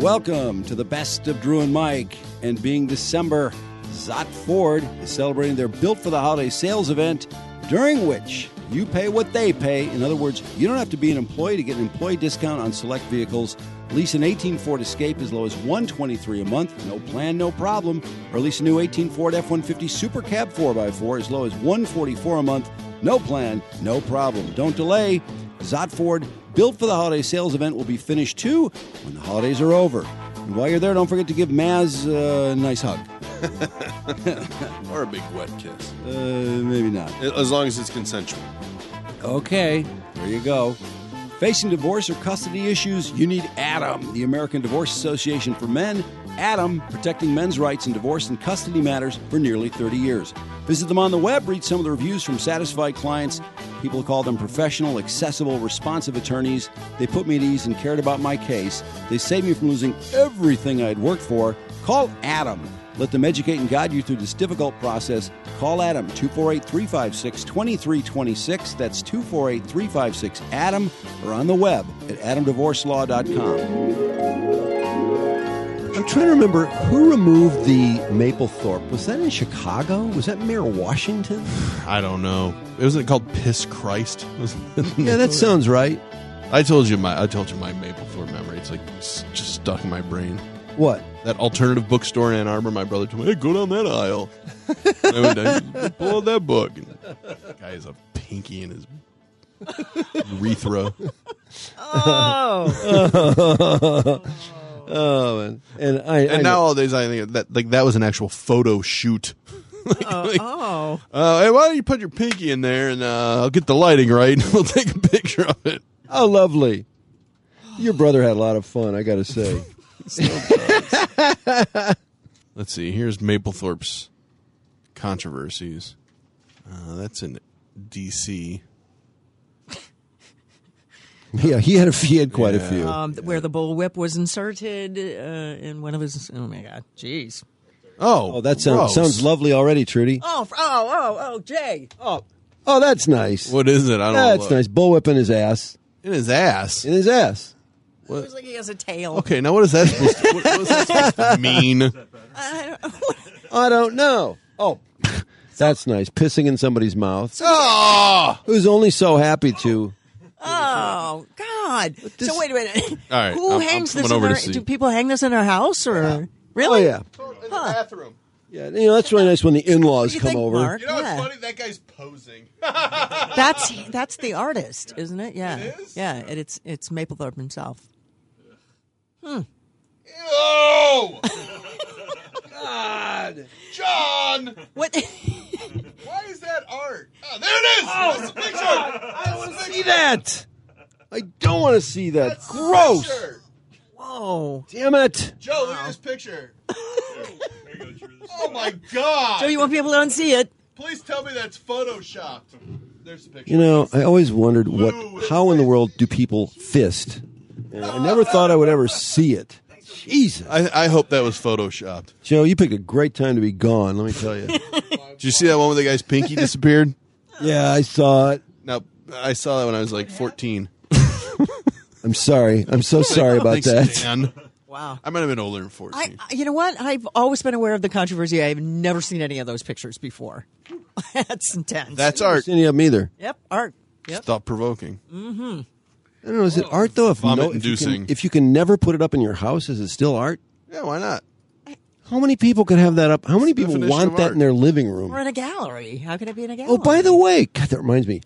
welcome to the best of Drew and Mike. And being December, Zott Ford is celebrating their Built for the Holiday sales event, during which you pay what they pay. In other words, you don't have to be an employee to get an employee discount on select vehicles. Lease an 18 Ford Escape as low as $123 a month, no plan, no problem. Or lease a new 18 Ford F-150 Super Cab 4x4 as low as $144 a month, no plan, no problem. Don't delay. Zott Ford Built for the Holiday sales event will be finished too when the holidays are over. And while you're there, don't forget to give Maz a nice hug. Or a big wet kiss. Maybe not. As long as it's consensual. Okay, there you go. Facing divorce or custody issues, you need ADAM, the American Divorce Association for Men. ADAM, protecting men's rights in divorce and custody matters for nearly 30 years. Visit them on the web, read some of the reviews from satisfied clients. People call them professional, accessible, responsive attorneys. They put me at ease and cared about my case. They saved me from losing everything I'd worked for. Call ADAM. Let them educate and guide you through this difficult process. Call ADAM, 248-356-2326. That's 248-356-ADAM, or on the web at adamdivorcelaw.com. I'm trying to remember who removed the Mapplethorpe. Was that in Chicago? Was that Mayor Washington? I don't know. Wasn't it called Piss Christ? Yeah, that sounds right. I told you my Mapplethorpe memory. It's like just stuck in my brain. What? That alternative bookstore in Ann Arbor. My brother told me, "Hey, go down that aisle." I went down, pull out that book. And the guy has a pinky in his urethra. Oh. Oh, man. And nowadays I think that was an actual photo shoot. Hey, why don't you put your pinky in there and I'll get the lighting right and we'll take a picture of it. Oh, lovely. Your brother had a lot of fun, I got to say. Let's see. Here's Mapplethorpe's controversies. That's in D.C. Yeah, he had quite a few. Where the bullwhip was inserted in one of his. Oh my God, jeez. Oh, that sounds lovely already, Trudy. Oh, Jay. Oh, that's nice. What is it? I don't know. That's nice. Bullwhip in his ass. In his ass. In his ass. It looks like he has a tail. Okay, now what is that supposed to, what is that supposed to mean? I don't know. Oh, that's nice. Pissing in somebody's mouth. Oh! Who's only so happy to. Oh, God. So wait a minute. All right, Who hangs this in their, do people hang this in their house or really? Oh, yeah. In the bathroom. Yeah, that's really nice when the in-laws come over. Mark? You know what's funny? That guy's posing. That's the artist, isn't it? Yeah. It is? Yeah, it's Mapplethorpe himself. Ew! God! John! What? Why is that art? Oh, there it is! That's the picture! I want to see that! I don't want to see that. That's gross! The picture. Whoa. Damn it! Joe, look at this picture. Oh, my God! So you want people to unsee it? Please tell me that's photoshopped. There's the picture. You know, I always wondered how in the world do people fist? And I never thought I would ever see it. Jesus. I hope that was photoshopped. Joe, you picked a great time to be gone, let me tell you. Did you see that one where the guy's pinky disappeared? Yeah, I saw it. No, I saw that when I was like 14. I'm sorry. I'm so sorry about Thanks, that. Dan. Wow. I might have been older than 14. You know what? I've always been aware of the controversy. I've never seen any of those pictures before. That's intense. That's art. Any of them either. Yep, art. Yep. Thought-provoking. Mm-hmm. I don't know. Is it art though? Vomit-inducing. If you can never put it up in your house, is it still art? Yeah, why not? How many people could have that up? How many people Definition want of that art. in their living room? Or in a gallery. How can it be in a gallery? Oh, by the way, God, that reminds me.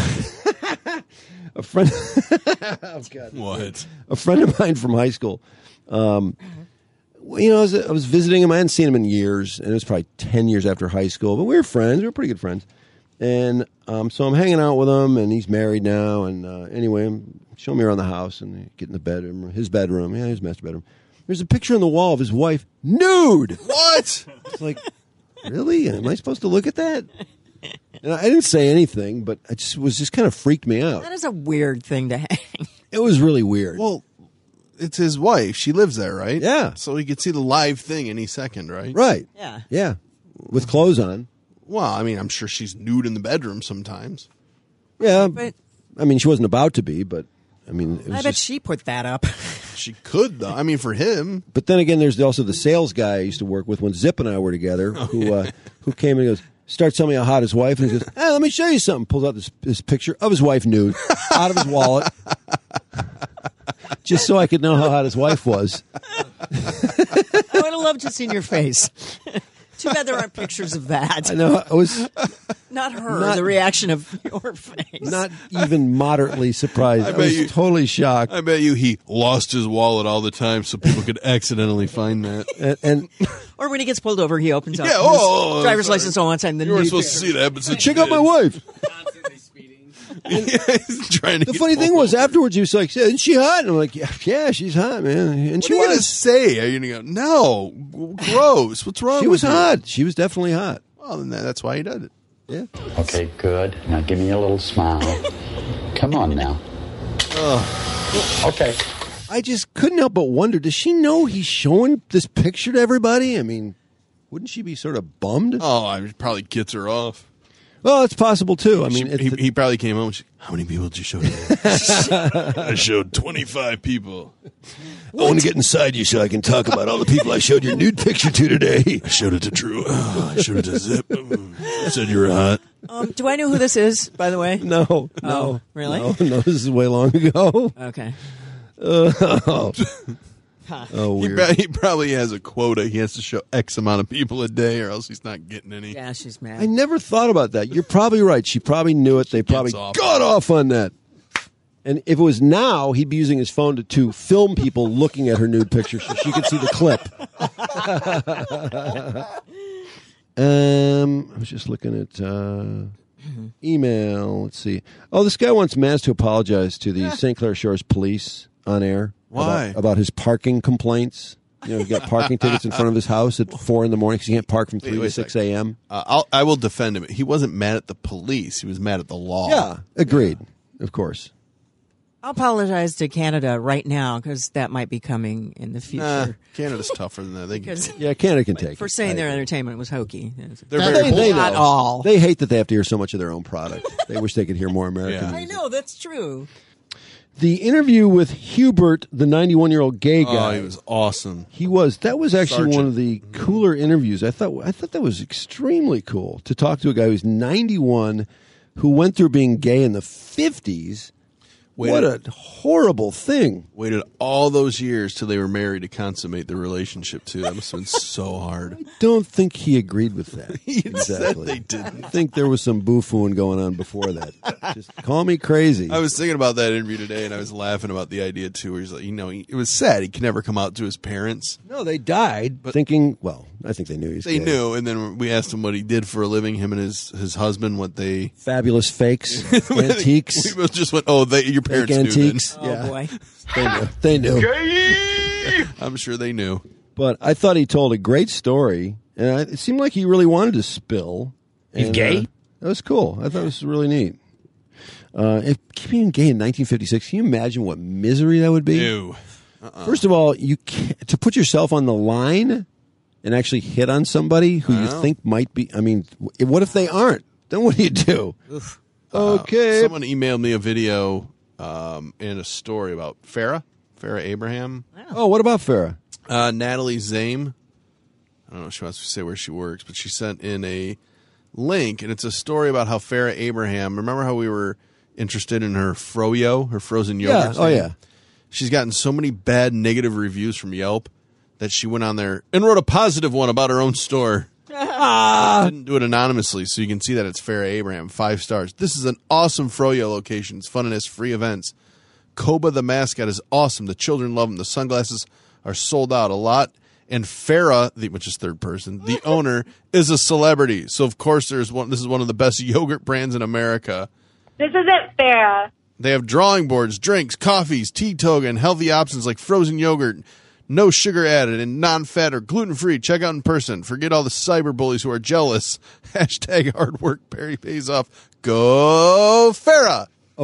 A friend. Oh, God. What? A friend of mine from high school. I was visiting him. I hadn't seen him in years, and it was probably 10 years after high school. But we were friends. We were pretty good friends. And so I'm hanging out with him, and he's married now. And anyway, I'm showing me around the house, and get in the bedroom, his bedroom. Yeah, his master bedroom. There's a picture on the wall of his wife nude. What? It's like, really? Am I supposed to look at that? And I didn't say anything, but it was just kind of freaked me out. That is a weird thing to hang. It was really weird. Well, it's his wife. She lives there, right? Yeah. So he could see the live thing any second, right? Right. Yeah. Yeah. With clothes on. Well, I mean, I'm sure she's nude in the bedroom sometimes. Yeah. But I mean, she wasn't about to be, but I mean, it was I bet she put that up. She could, though. I mean, for him. But then again, there's also the sales guy I used to work with when Zip and I were together, who came and he goes, starts telling me how hot his wife, and he goes, "Hey, let me show you something." Pulls out this picture of his wife nude out of his wallet, just so I could know how hot his wife was. I would have loved to seen your face. Too bad there aren't pictures of that. I know. I was Not her, the reaction of your face. not even moderately surprised. I was totally shocked. I bet you he lost his wallet all the time so people could accidentally find that. And Or when he gets pulled over, he opens up Yeah, his driver's license all one time. You weren't supposed to see that, but check out my wife. He's trying to The funny thing was, afterwards, he was like, "Isn't she hot?" And I'm like, "Yeah, she's hot, man." And What she are you going to was. say? Are you going to go, no, gross. What's wrong She with was you? hot. She was definitely hot. Well, then that's why he does it. Yeah. Okay, good. Now give me a little smile. Come on now. Okay. I just couldn't help but wonder, does she know he's showing this picture to everybody? I mean, wouldn't she be sort of bummed? Oh, I mean, probably gets her off. Well, it's possible, too. I mean, He probably came home and she, how many people did you show today? I showed 25 people. I want to get inside you so I can talk about all the people I showed your nude picture to today. I showed it to Drew. I showed it to Zip. Said you were hot. Do I know who this is, by the way? No. Oh, really? No, this is way long ago. Okay. Oh, weird. He probably has a quota. He has to show X amount of people a day or else he's not getting any. Yeah, she's mad. I never thought about that. You're probably right. She probably knew it. They probably off. got off on that. And if it was now, he'd be using his phone to film people looking at her nude picture so she could see the clip. I was just looking at email. Let's see. Oh, this guy wants Maz to apologize to the St. Clair Shores police on air. Why? About his parking complaints. You know, he got parking tickets in front of his house at 4 a.m. because he can't park from 3 to 6 a.m. I will defend him. He wasn't mad at the police. He was mad at the law. Yeah, agreed. Of course. I'll apologize to Canada right now because that might be coming in the future. Canada's tougher than that. They can, Yeah, Canada can take For it. saying I their agree. entertainment was hokey. they're They very know. Not all. They hate that they have to hear so much of their own product. They wish they could hear more American Yeah. I music. know, that's true. The interview with Hubert, the 91-year-old gay guy. Oh, he was awesome. That was actually one Sergeant. of the cooler interviews. I thought that was extremely cool to talk to a guy who's 91 who went through being gay in the 50s. What a horrible thing. Waited all those years till they were married to consummate their relationship, too. That must have been so hard. Don't think he agreed with that. Said they didn't. I think there was some boo-fooing going on before that. Just call me crazy. I was thinking about that interview today, and I was laughing about the idea, too, where he's like, it was sad. He could never come out to his parents. No, they died thinking, well, I think they knew he was They gay. knew, and then we asked him what he did for a living, him and his husband, what they... Fabulous fakes, antiques, We both just went, your fake parents knew antiques. Oh, Yeah, boy. they knew. then. I'm sure they knew. But I thought he told a great story, and it seemed like he really wanted to spill. He's And, gay? That was cool. I thought it was really neat. If being gay in 1956, can you imagine what misery that would be? Ew. First of all, you can't, to put yourself on the line and actually hit on somebody who you think might be. I mean, what if they aren't? Then what do you do? Okay. Someone emailed me a video and a story about Farrah Abraham. Oh, what about Farrah? Natalie Zame. I don't know if she wants to say where she works, but she sent in a link, and it's a story about how Farrah Abraham, remember how we were interested in her Froyo, her frozen yogurt Yeah. Oh, stand? yeah. She's gotten so many bad negative reviews from Yelp that she went on there and wrote a positive one about her own store. Didn't do it anonymously, so you can see that it's Farrah Abraham, 5 stars. This is an awesome Froyo location. It's fun and has free events. Koba the mascot is awesome. The children love him. The sunglasses are sold out a lot. And Farrah, which is third person, the owner, is a celebrity. So, of course, this is one of the best yogurt brands in America. This isn't Farrah. They have drawing boards, drinks, coffees, tea toga, and healthy options like frozen yogurt, no sugar added, and non-fat or gluten-free. Check out in person. Forget all the cyber bullies who are jealous. Hashtag hard work pays off. Go Farrah! Oh,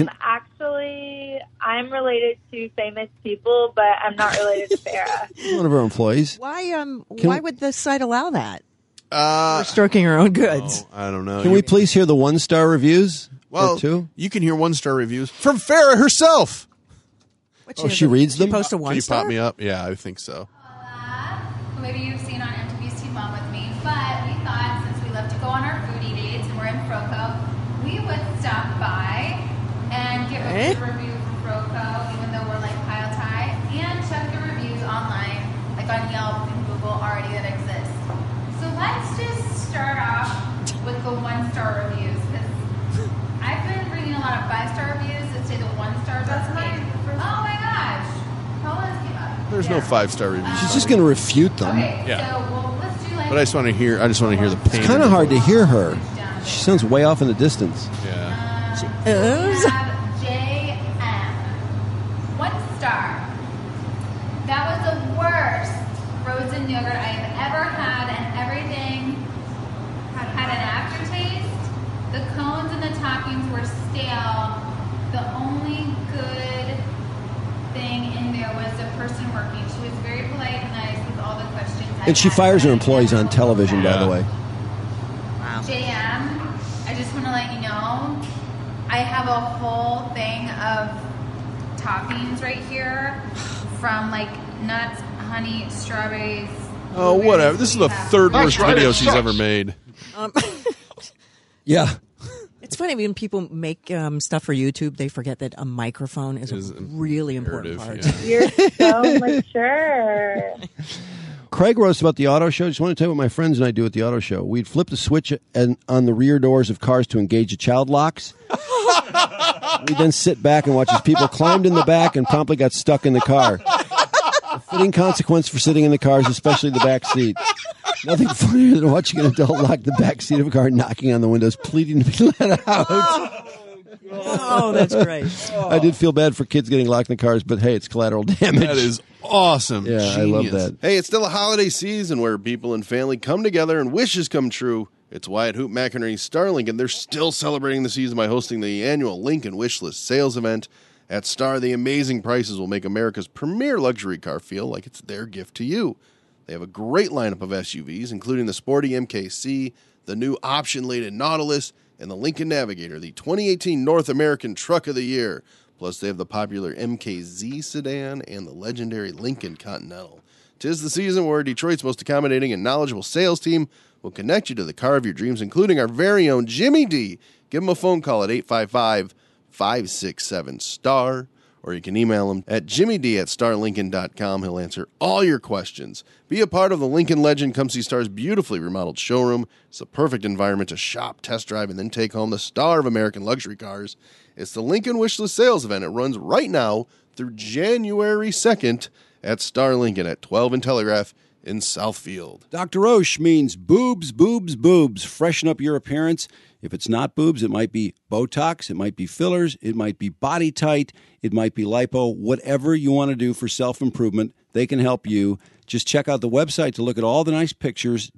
Actually, I'm related to famous people, but I'm not related to Farrah. one of our employees. Why would the site allow that? We're stroking our own goods. I don't know. Can we please hear the 1-star reviews? Well, or two? you can hear 1-star reviews from Farrah herself. Oh, she reads them? Post a Can 1-star? you pop me up? Yeah, I think so. Who maybe you've seen on MTV's Teen Mom with Me, but we thought since we love to go on our foodie dates and we're in Froco, we would stop by and give a food review from Froco, even though we're like Pile Thai, and check the reviews online, like on Yelp and Google already that exist. So let's just start off with the 1-star reviews, because I've been reading a lot of 5-star reviews that say the 1-star best cake. Oh my gosh. Paula's came up. There's no 5-star reviews. She's just going to refute them. Okay, Yeah. so well, let's do like... But I just want to hear the pain. It's kind of hard to hear her. She sounds way off in the distance. Yeah. We have JM. 1 star. That was the worst frozen yogurt I have ever had, and everything had an aftertaste. The cones and the toppings were stale. The only good thing in there was the person working. She was very polite and nice with all the questions. And she fires her employees on television, by the way. JM, I just want to let you know, I have a whole thing of toppings right here from like nuts, honey, strawberries. Oh, blueberries, whatever. This is the third worst right, video it she's sucks. ever made. Yeah. It's funny when people make stuff for YouTube, they forget that a microphone is a really important part. Yeah. You're so mature. Craig wrote us about the auto show. Just want to tell you what my friends and I do at the auto show. We'd flip the switch on the rear doors of cars to engage the child locks. We'd then sit back and watch as people climbed in the back and promptly got stuck in the car. A fitting consequence for sitting in the cars, especially the back seat. Nothing funnier than watching an adult lock the back seat of a car, knocking on the windows, pleading to be let out. Oh, that's great. I did feel bad for kids getting locked in the cars, but hey, it's collateral damage. That is awesome. Yeah, I love that. Hey, it's still a holiday season where people and family come together and wishes come true. It's Wyatt Hoop McInerney Star Lincoln. They're still celebrating the season by hosting the annual Lincoln Wishlist sales event. At Star, the amazing prices will make America's premier luxury car feel like it's their gift to you. They have a great lineup of SUVs, including the sporty MKC, the new option-laden Nautilus, and the Lincoln Navigator, the 2018 North American Truck of the Year. Plus, they have the popular MKZ sedan and the legendary Lincoln Continental. 'Tis the season where Detroit's most accommodating and knowledgeable sales team will connect you to the car of your dreams, including our very own Jimmy D. Give him a phone call at 855-567-STAR, or you can email him at jimmyd@starlincoln.com. He'll answer all your questions. Be a part of the Lincoln Legend. Come see Star's beautifully remodeled showroom. It's the perfect environment to shop, test drive, and then take home the star of American luxury cars. It's the Lincoln Wishlist sales event. It runs right now through January 2nd at Star Lincoln at 12 and Telegraph in Southfield. Dr. Roche means boobs, boobs, boobs. Freshen up your appearance. If it's not boobs, it might be Botox, it might be fillers, it might be Body Tight, it might be lipo. Whatever you want to do for self-improvement, they can help you. Just check out the website to look at all the nice pictures,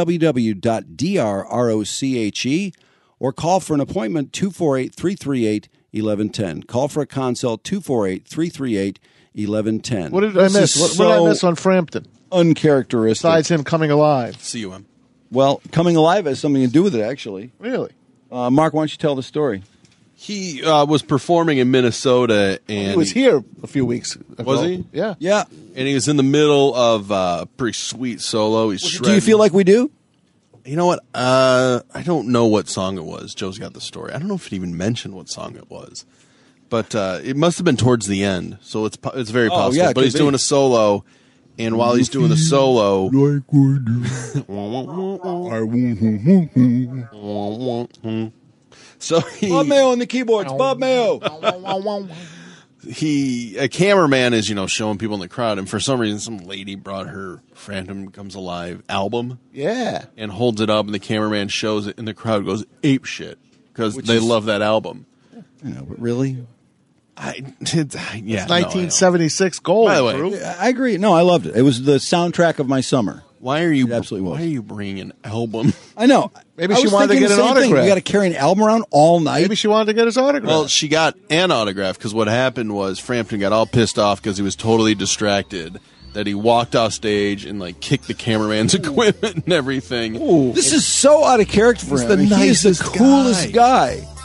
www.drroche, or call for an appointment, 248-338-1110. Call for a consult, 248-338-1110. What did I miss? What did I miss on Frampton? Uncharacteristic. Besides him coming alive. CUM. Well, coming alive has something to do with it, actually. Really? Mark, why don't you tell the story? He was performing in Minnesota, and He was here a few weeks ago. Was he? Yeah. Yeah. and he was in the middle of a pretty sweet solo. He's shredding. Do you feel like we do? You know what? I don't know what song it was. Joe's got the story. I don't know if it even mentioned what song it was, but it must have been towards the end. So it's very possible. yeah, it but he's could doing be. a solo, and while he's doing the solo, so Bob Mayo on the keyboards. Bob Mayo. a cameraman is showing people in the crowd, and for some reason, some lady brought her Phantom Comes Alive album. Yeah. And holds it up, and the cameraman shows it, and the crowd goes ape shit because Which they is- love that album. But really? Yeah, It's no, I know. 1976 gold. By the way, Drew. I agree. No, I loved it. It was the soundtracked of my summer. why are you It absolutely was. Why are you bringing an album? I know. Maybe I she was wanted to thinking get the an same thing. autograph. You got to carry an album around all night. Maybe she wanted to get his autograph. Well, she got an autograph because what happened was Frampton got all pissed off because he was totally distracted. That he walked off stage and kicked the cameraman's equipment and everything. This is so out of character for He's him. the He is the nicest coolest guy.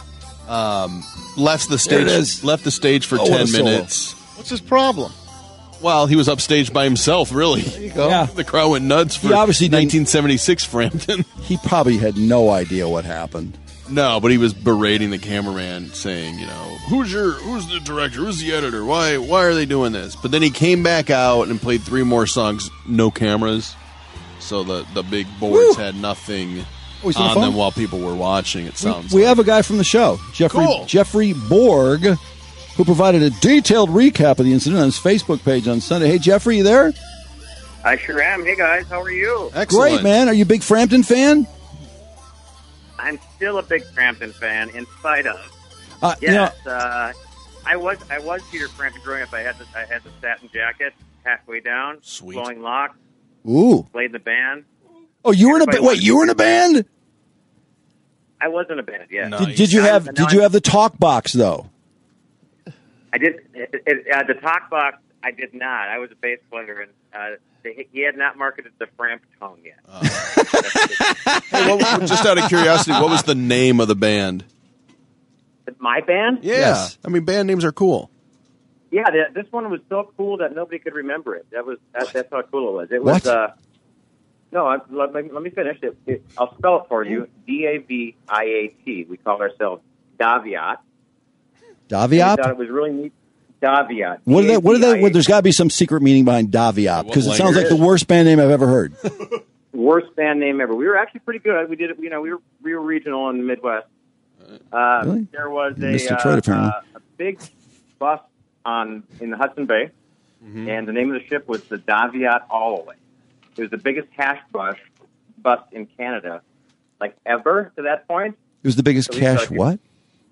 left the There it is. stage. Left the stage for what a 10 solo. minutes. What's his problem? Well, he was upstaged by himself. Really, There you go. Yeah. the crowd went nuts for He obviously didn't- 1976 Frampton. He probably had no idea what happened. No, but he was berating the cameraman, saying, who's the director? Who's the editor? Why are they doing this? But then he came back out and played 3 more songs, no cameras. So the big boards had nothing Oh, he's on the on phone? them while people were watching. It sounds We like. have a guy from the show, Cool. Jeffrey Borg, who provided a detailed recap of the incident on his Facebook page on Sunday. Hey, Jeffrey, you there? I sure am. Hey, guys. How are you? Excellent. Great, man. Are you a big Frampton fan? I'm still a big Frampton fan, in spite of. You know, Yes, I was Peter Frampton growing up. I had the satin jacket halfway down, Sweet. flowing locks, ooh. played in the band. Oh, you were in a Everybody wait. wanted- You were in a band? I was in a band, yeah. Nice. Did you have Now the talk box though? I did. The talk box, I did not. I was a bass player, and he had not marketed the Framp tone yet. Hey, just out of curiosity, what was the name of the band? My band? Yeah. Yes. I mean, band names are cool. Yeah, this one was so cool that nobody could remember it. That's how cool it was. It was. What? Let me finish it. I'll spell it for you. Daviat. We call ourselves Daviat. We thought Daviop? it was really neat. Daviat. What did they? D-A-V-I-A-T. There's got to be some secret meaning behind Daviop because it What sounds like the language? worst band name I've ever heard. Worst band name ever. We were actually pretty good. We did it. We were regional in the Midwest. Really? There was Missed Detroit, apparently. a big bus in the Hudson Bay, and the name of the ship was the Daviat Alloway. It was the biggest hash bus in Canada, like ever to that point. It was the biggest So we cash. started- What?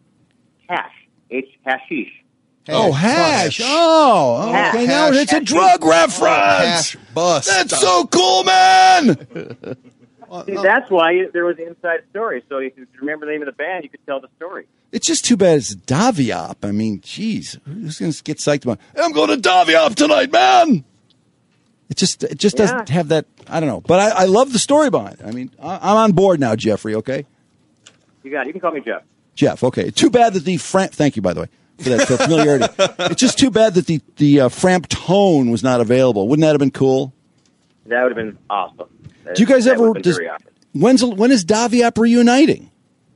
Hashish. Oh, hash. Oh, Hash. okay. Now it's a drug reference. Hash bus. That's so cool, man. See, that's why there was an inside story. So if you remember the name of the band, you could tell the story. It's just too bad it's Daviop. I mean, geez, who's going to get psyched about? I'm going to Daviop tonight, man. It just doesn't have that. I don't know, but I love the story behind it. I mean, I'm on board now, Jeffrey. Okay, You got it. You can call me Jeff. Jeff. Okay, too bad that the Framp. Thank you, by the way, for that familiarity. It's just too bad that the Framp tone was not available. Wouldn't that have been cool? That would have been awesome. Do you guys That ever? would have been very awesome. When is Daviop reuniting?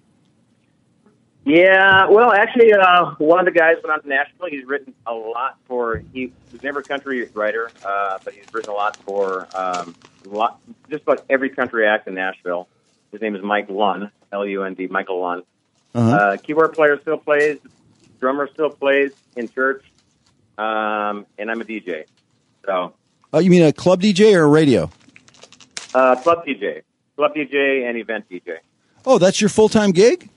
Yeah, well, actually, one of the guys went on to Nashville. He's written a lot he was never a country writer, but he's written a lot for just about every country act in Nashville. His name is Mike Lund, L-U-N-D, Michael Lund. Keyboard player still plays, drummer still plays in church, and I'm a DJ. So, You mean a club DJ or a radio? club DJ and event DJ. Oh, that's your full-time gig?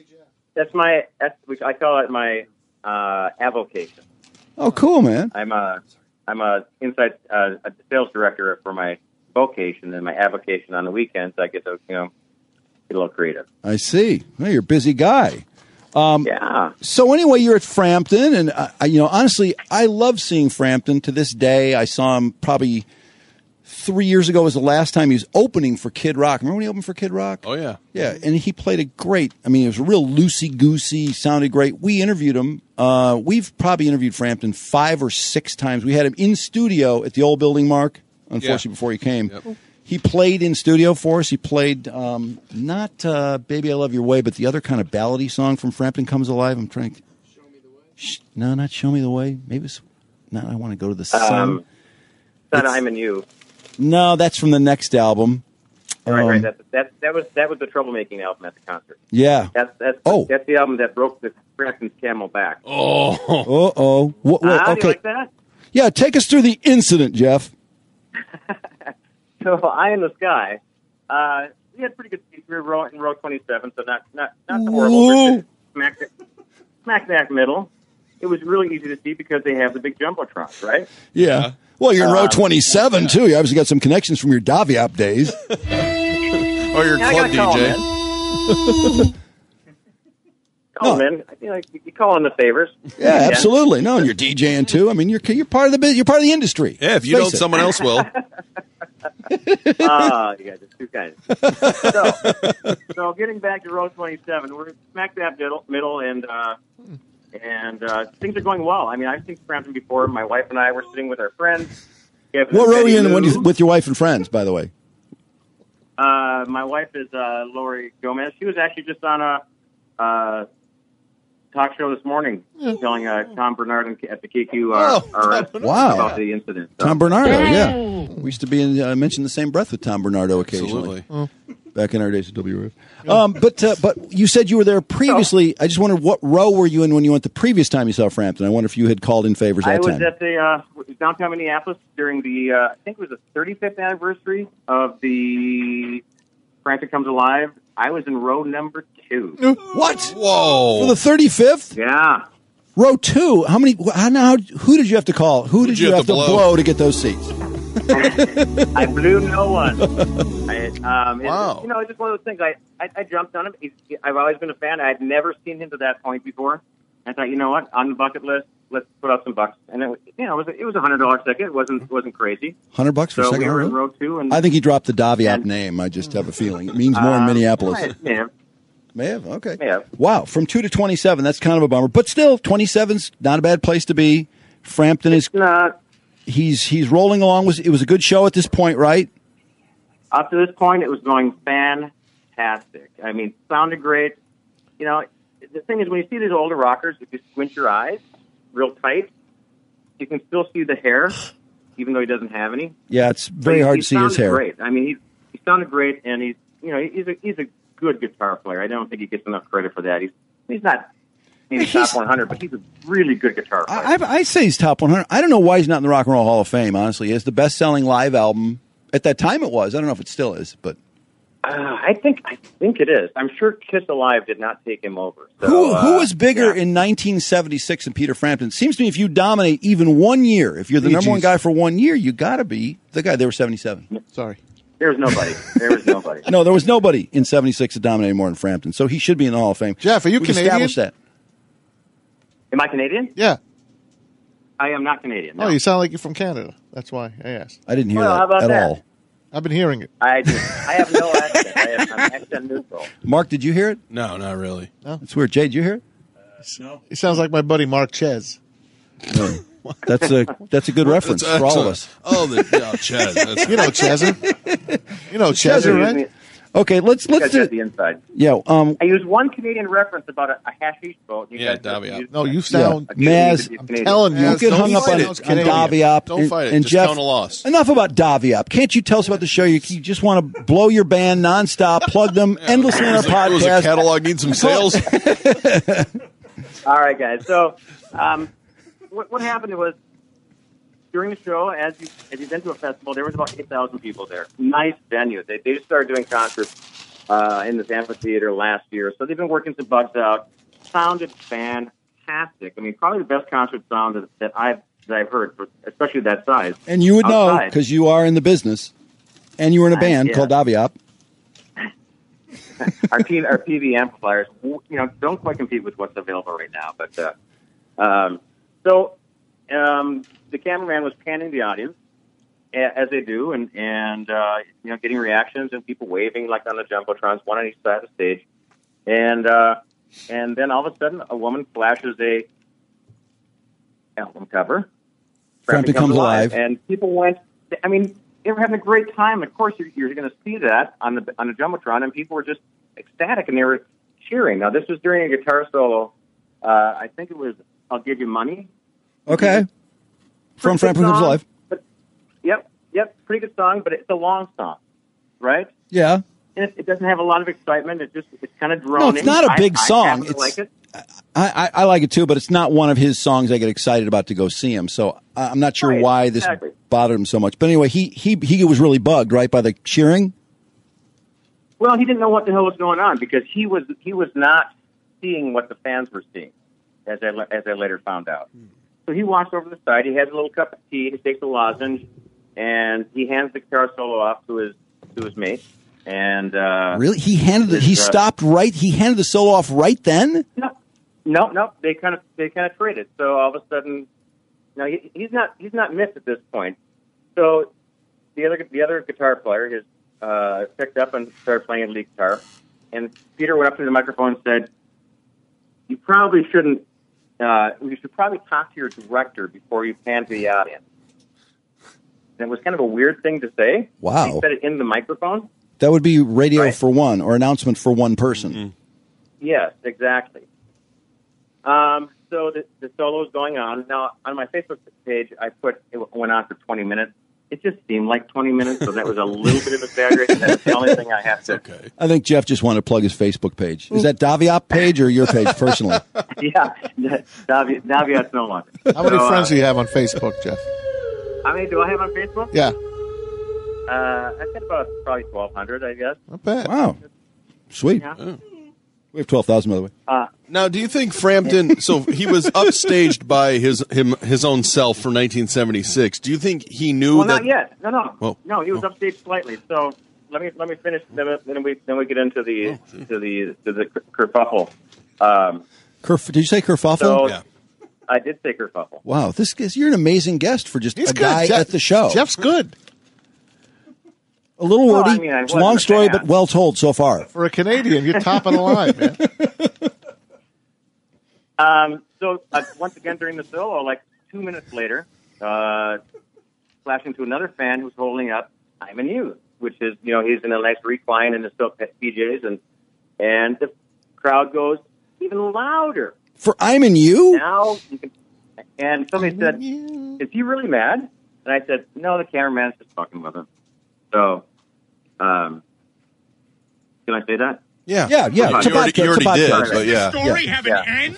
I call it my avocation. Oh, cool, man. I'm a inside a sales director for my vocation, and my avocation on the weekends I get to get a little creative. I see. Well, you're a busy guy. Yeah. So anyway, you're at Frampton, and honestly, I love seeing Frampton to this day. I saw him probably 3 years ago was the last time he was opening for Kid Rock. Remember when he opened for Kid Rock? Oh, yeah. Yeah, and he played a great. I mean, it was real loosey-goosey, sounded great. We interviewed him. We've probably interviewed Frampton 5 or 6 times. We had him in studio at the old building, Mark, unfortunately, before he came. Yep. He played in studio for us. He played not Baby I Love Your Way, but the other kind of ballady song from Frampton Comes Alive. I'm trying to... Show Me the Way? No, not Show Me the Way. Maybe it's... No, I Want to Go to the Sun. Son, I'm in You. No, that's from the next album. Right. That was the troublemaking album at the concert. Yeah. That's the album that broke the Frampton's camel back. Oh. Uh-oh. Do you Okay. like that? Yeah, take us through the incident, Jeff. So, Eye in the Sky. We had pretty good seats. We were in row 27, so not horrible. Whoa. Smack dab middle. It was really easy to see because they have the big jumbotrons, right? Yeah. Well, you're in row 27, too. You obviously got some connections from your Daviop days. Or your Yeah, I club gotta call DJ. Call them in. You call in the favors. Yeah, absolutely. No, and you're DJing, too. I mean, you're part of the industry. Yeah, if you Face don't, it. someone else will. You guys are too kind. So getting back to row 27, we're smack dab middle, and things are going well. I mean, I've seen Frampton before. My wife and I were sitting with our friends. What row are you in with your wife and friends, by the way? My wife is Lori Gomez. She was actually just on a talk show this morning telling Tom Bernard at the KQ about the incident. So. Tom Bernardo, yeah. We used to be mentioned the same breath with Tom Bernardo occasionally. Back in our days at WRF. But you said you were there previously. I just wondered, what row were you in when you went the previous time you saw Frampton? I wonder if you had called in favors that time. I was at the downtown Minneapolis during the, I think it was the 35th anniversary of the Frampton Comes Alive. I was in row number 2. What? Whoa. For the 35th? Yeah. Row 2? Who did you have to call? Who did you have to blow to get those seats? I blew no one. Wow. It's just one of those things. I jumped on him. I've always been a fan. I had never seen him to that point before. I thought, you know what, on the bucket list, let's put out some bucks. And it was a $100 ticket. It wasn't crazy. $100 for a second we were row? in row 2. And I think he dropped the Daviap name. I just have a feeling it means more in Minneapolis. May have. Okay. May have. Wow. From 2 to 27, that's kind of a bummer. But still, 27's not a bad place to be. Frampton is not. He's rolling along. It was a good show at this point, right? Up to this point, it was going fantastic. I mean, sounded great. You know, the thing is, when you see these older rockers, if you squint your eyes real tight, you can still see the hair, even though he doesn't have any. Yeah, it's very hard to see his hair. Great. I mean, he sounded great, and he's a good guitar player. I don't think he gets enough credit for that. He's not maybe top 100, but he's a really good guitar player. I say he's top 100. I don't know why he's not in the Rock and Roll Hall of Fame, honestly. He has the best-selling live album. At that time it was. I don't know if it still is, but... I think it is. I'm sure Kiss Alive did not take him over. So, who was bigger in 1976 than Peter Frampton? It seems to me if you dominate even 1 year, if you're the number one guy for 1 year, you got to be the guy. They were 77. Sorry. There was nobody. No, there was nobody in 76 that dominated more than Frampton, so he should be in the Hall of Fame. Jeff, are you Canadian? Establish that. Am I Canadian? Yeah. I am not Canadian. No. Oh, you sound like you're from Canada. That's why I asked. I didn't hear how about that at that? all. I've been hearing it. I have no accent. I'm accent neutral. Mark, did you hear it? No, not really. No. It's weird. Jay, did you hear it? No. He sounds like my buddy Mark Ches. No. That's a good reference for all of us. Oh, Ches. You know Cheser. You know Cheser, right? Okay, let's do the inside. Yeah. I used one Canadian reference about a hashish boat. Daviap. No, you sound. Yeah. Maz, I'm telling you, you get hung up on Daviap. Don't fight it. And Just Jeff, count a loss. Enough about Daviap. Can't you tell us about the show? You just want to blow your band nonstop, plug them endlessly on our podcast. Was a catalog need some sales? All right, guys. So, what happened was during the show, as you've been to a festival, there was about 8,000 people there. Nice venue. They just started doing concerts in this amphitheater last year, so they've been working some bugs out. Sounded fantastic. I mean, probably the best concert sound that I've heard, especially that size. And you would outside. know because you are in the business, and you were in a band called Daviap. Our PV amplifiers, don't quite compete with what's available right now. But the cameraman was panning the audience, as they do, and getting reactions and people waving like on the jumbotrons, one on each side of the stage, and then all of a sudden, a woman flashes a album cover. Frampton Comes Alive, and people went. I mean, they were having a great time. Of course, you're going to see that on the jumbotron, and people were just ecstatic, and they were cheering. Now, this was during a guitar solo. I think it was "I'll Give You Money." Okay. From Frampton Comes Alive. Yep, pretty good song, but it's a long song, right? Yeah. And it doesn't have a lot of excitement. It's kind of droning. No, it's not a big song. I like it. I like it too, but it's not one of his songs I get excited about to go see him. So I'm not sure why this bothered him so much. But anyway, he was really bugged, right, by the cheering? Well, he didn't know what the hell was going on because he was not seeing what the fans were seeing, as I later found out. So he walks over to the side. He has a little cup of tea. He takes a lozenge, and he hands the guitar solo off to his mate. And really, he handed he stopped right. He handed the solo off right then. No. They kind of traded. So all of a sudden, he's not missed at this point. So the other guitar player picked up and started playing lead guitar, and Peter went up to the microphone and said, "You probably shouldn't. You should probably talk to your director before you pan to the audience." And it was kind of a weird thing to say. Wow. He said it in the microphone. That would be radio for one, or announcement for one person. Mm-hmm. Yes, exactly. So the solo is going on. Now, on my Facebook page, I put it went on for 20 minutes. It just seemed like 20 minutes, so that was a little bit of a exaggeration. That's the only thing I have to. Okay. I think Jeff just wanted to plug his Facebook page. Is that Daviop page or your page personally? Yeah, Daviat's no longer. How many friends do you have on Facebook, Jeff? How many do I have on Facebook? Yeah. I've got about probably 1,200, I guess. Not bad. Wow. Sweet. Yeah. Oh. We have 12,000, by the way. Now, do you think Frampton? So he was upstaged by his own self for 1976. Do you think he knew Well, that? not yet. No. Whoa. No, he was upstaged slightly. So let me finish. Then we get into the kerfuffle. Did you say kerfuffle? So Yeah. I did say kerfuffle. Wow, you're an amazing guest for just He's a good. guy Jeff- at the show. Jeff's good. A little Well, wordy. I mean, I It's a long wasn't a story, fan. but well told so far. For a Canadian, you're top of the line, man. So once again during the solo, like 2 minutes later, flashing to another fan who's holding up "I'm in You," which is he's in a nice recline in his PJs, and the crowd goes even louder. For I'm in You? Now you can, and somebody said, "Is he really mad?" And I said, "No, the cameraman's just fucking with him." So, can I say that? Yeah. Yeah. You It's a already podcast. did, Podcast. but yeah. Story have an end?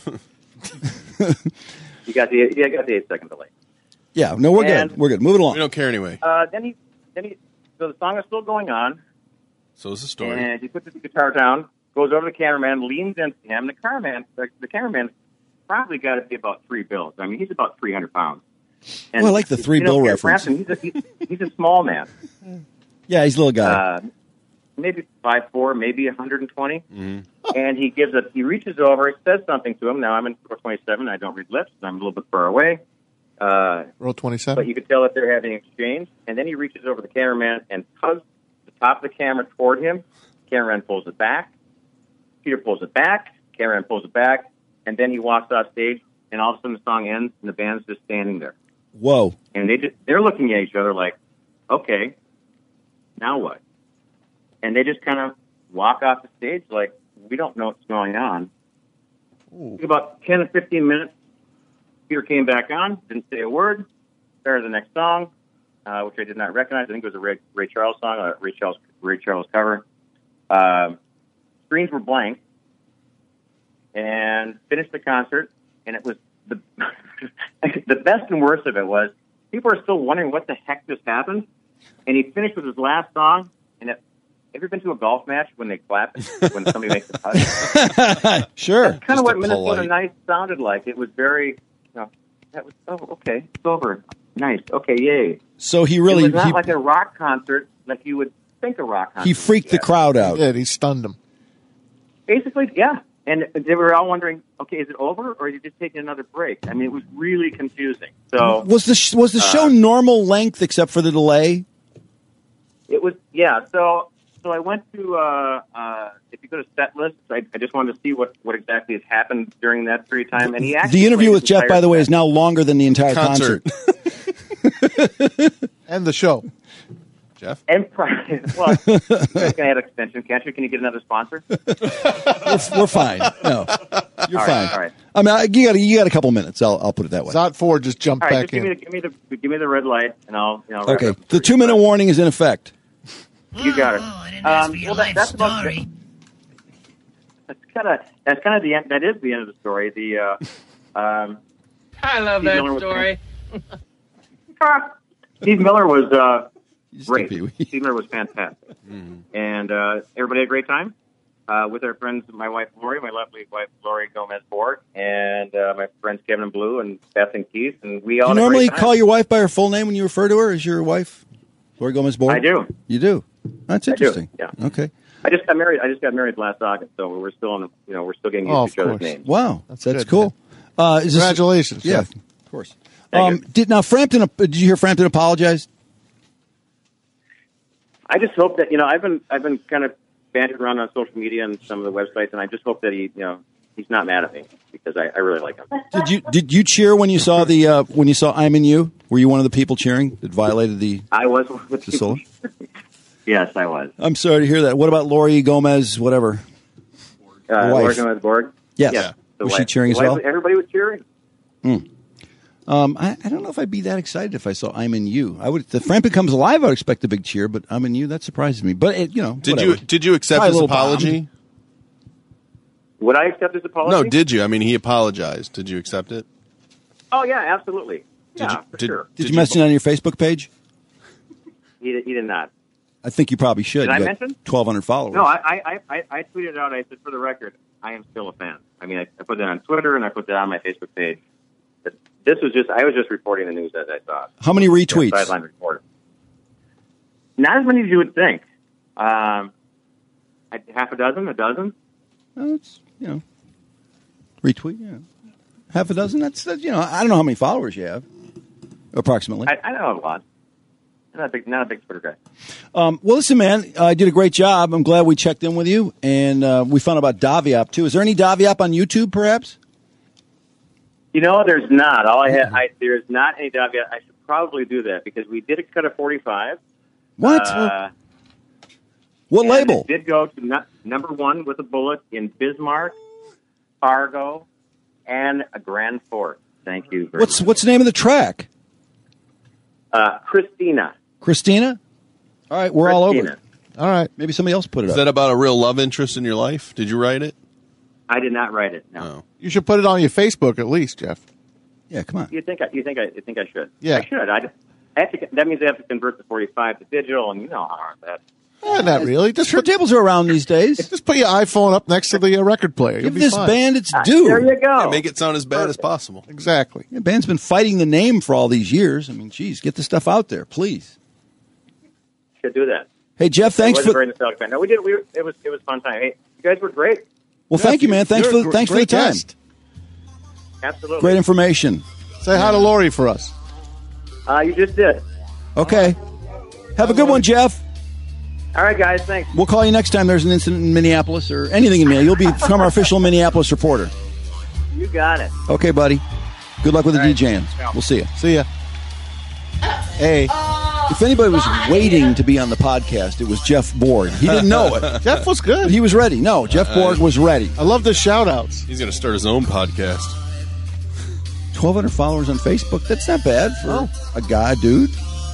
You got the 8-second delay. Yeah. No, we're And- good. We're good. Moving We along. don't care anyway. Then he. So the song is still going on, So is the story. and he puts his guitar down, goes over to the cameraman, leans into him. The cameraman's probably got to be about 3 bills. I mean, he's about 300 pounds. And, Well, I like the 3 bill reference. Frampton, he's a small man. Yeah, he's a little guy. Maybe 5'4", maybe 120. Mm-hmm. And he reaches over, he says something to him. Now, I'm in row 27. I don't read lips. I'm a little bit far away. Row 27. But you could tell that they're having an exchange. And then he reaches over the cameraman and tugs the top of the camera toward him. Cameraman pulls it back. Peter pulls it back. Cameraman pulls it back. And then he walks off stage, and all of a sudden the song ends, and the band's just standing there. Whoa. And they're looking at each other like, okay, now what? And they just kind of walk off the stage like, we don't know what's going on. About 10 to 15 minutes, Peter came back on, didn't say a word, started the next song, which I did not recognize. I think it was a Ray Charles song, Ray Charles cover. Screens were blank, and finished the concert, and it was the best and worst of it was people are still wondering what the heck just happened, and he finished with his last song, and have you ever been to a golf match when they clap when somebody makes a putt? Sure. That's kind of what Minnesota polite. Nice sounded like. It was very, that was, okay, it's over. Nice. Okay, yay. So he really It was not like a rock concert like you would think a rock concert. he freaked the crowd out. Yeah, he stunned him. Basically, yeah. And they were all wondering, okay, is it over or are you just taking another break? I mean, it was really confusing. So Was the show normal length except for the delay? it was, yeah. So I went to, if you go to set lists, I just wanted to see what exactly has happened during that period of time. And he actually The interview played with his Jeff, entire by the way, is set. now longer than the entire concert. And the show. Jeff? And well, you guys can add extension, can't you? Can you get another sponsor? We're fine. No, you're All fine. right, all right. I mean, you got a couple minutes. I'll put it that way. Zot Ford just jumped All right, back just in. give me the red light, and I'll wrap Okay. up. The 2-minute warning is in effect. You got it. I didn't ask for your life that's story. That's kind of the end. That is the end of the story. The I love Steve that Miller was story. Steve Miller was Just great. a pee-wee. Steve Miller was fantastic, and everybody had a great time with our friends. My wife Lori, my lovely wife Lori Gomez Borg, and my friends Kevin and Blue and Beth and Keith, and we all Do you had a normally great time. call your wife by her full name when you refer to her? Is your wife Lori Gomez Borg? I do. You do. That's do, interesting. yeah. Okay. I just got married last August, so we're still in. We're still getting used Oh, to each of other's course. names. Wow, that's good, cool. Is this- Congratulations, yeah, Jeff. of course. Thank you. Did Frampton? Did you hear Frampton apologize? I just hope that I've been kind of bantered around on social media and some of the websites, and I just hope that he's not mad at me because I really like him. Did you cheer when you saw I'm in You? Were you one of the people cheering that violated the? I was the solo. Yes, I was. I'm sorry to hear that. What about Lori Gomez? Whatever. Lori Gomez Borg. Yes. Yeah. Was she cheering as well? Everybody was cheering. I don't know if I'd be that excited if I saw I'm in You. I would. If the Frampton Comes Alive, I would expect a big cheer, but I'm in You, that surprises me. But Did you accept Probably his a little apology? bombed. Would I accept his apology? No, did you? I mean, he apologized. Did you accept it? Oh yeah, absolutely. For sure. Did you mention it on your Facebook page? He did not. I think you probably should. Did I You got mention? 1,200 followers. No, I tweeted it out. I said, for the record, I am still a fan. I mean, I put that on Twitter and I put that on my Facebook page. I was just reporting the news as I saw it. How many retweets? Sideline reporter. Not as many as you would think. Half a dozen, a dozen. Well, it's, retweet, half a dozen. That's I don't know how many followers you have, approximately. I know a lot. I'm not a big Twitter guy. Well, listen, man, I did a great job. I'm glad we checked in with you, and we found out about Daviop too. Is there any Daviop on YouTube, perhaps? There's not. There's not any Daviop. I should probably do that because we did cut a 45. What? What label? It did go to number one with a bullet in Bismarck, Fargo, and a Grand Forks. Thank you very much. What's the name of the track? Christina. Christina? All right, we're all over it. All right. Maybe somebody else put it Is up. that about a real love interest in your life? Did you write it? I did not write it. No. You should put it on your Facebook at least, Jeff. Yeah, come on. You think I should? Yeah. I should. I have to, that means I have to convert the 45 to digital, and you know how hard that. Not really. Just turntables are around these days. Just put your iPhone up next to the record player. You'll Give be this fine. band its due. There you go. Yeah, make it sound as bad as possible. Exactly. The band's been fighting the name for all these years. I mean, geez, get the stuff out there, please. Should do that. Hey, Jeff, thanks I wasn't for. very nostalgic fan. No, we did. It was a fun time. Hey, you guys were great. Well, thank you, man. Thanks for the time. Absolutely. Great information. Say hi to Lori for us. You just did. Okay. Have a good one, Jeff. All right, guys. Thanks. We'll call you next time there's an incident in Minneapolis or anything in Minneapolis. You'll become our official Minneapolis reporter. You got it. Okay, buddy. Good luck with the All right. DJing. We'll see you. See ya. Hey. If anybody was waiting to be on the podcast, it was Jeff Borg. He didn't know it. Jeff was good. But he was ready. No, Jeff Borg was ready. I love the shout-outs. He's going to start his own podcast. 1,200 followers on Facebook. That's not bad for a guy, dude.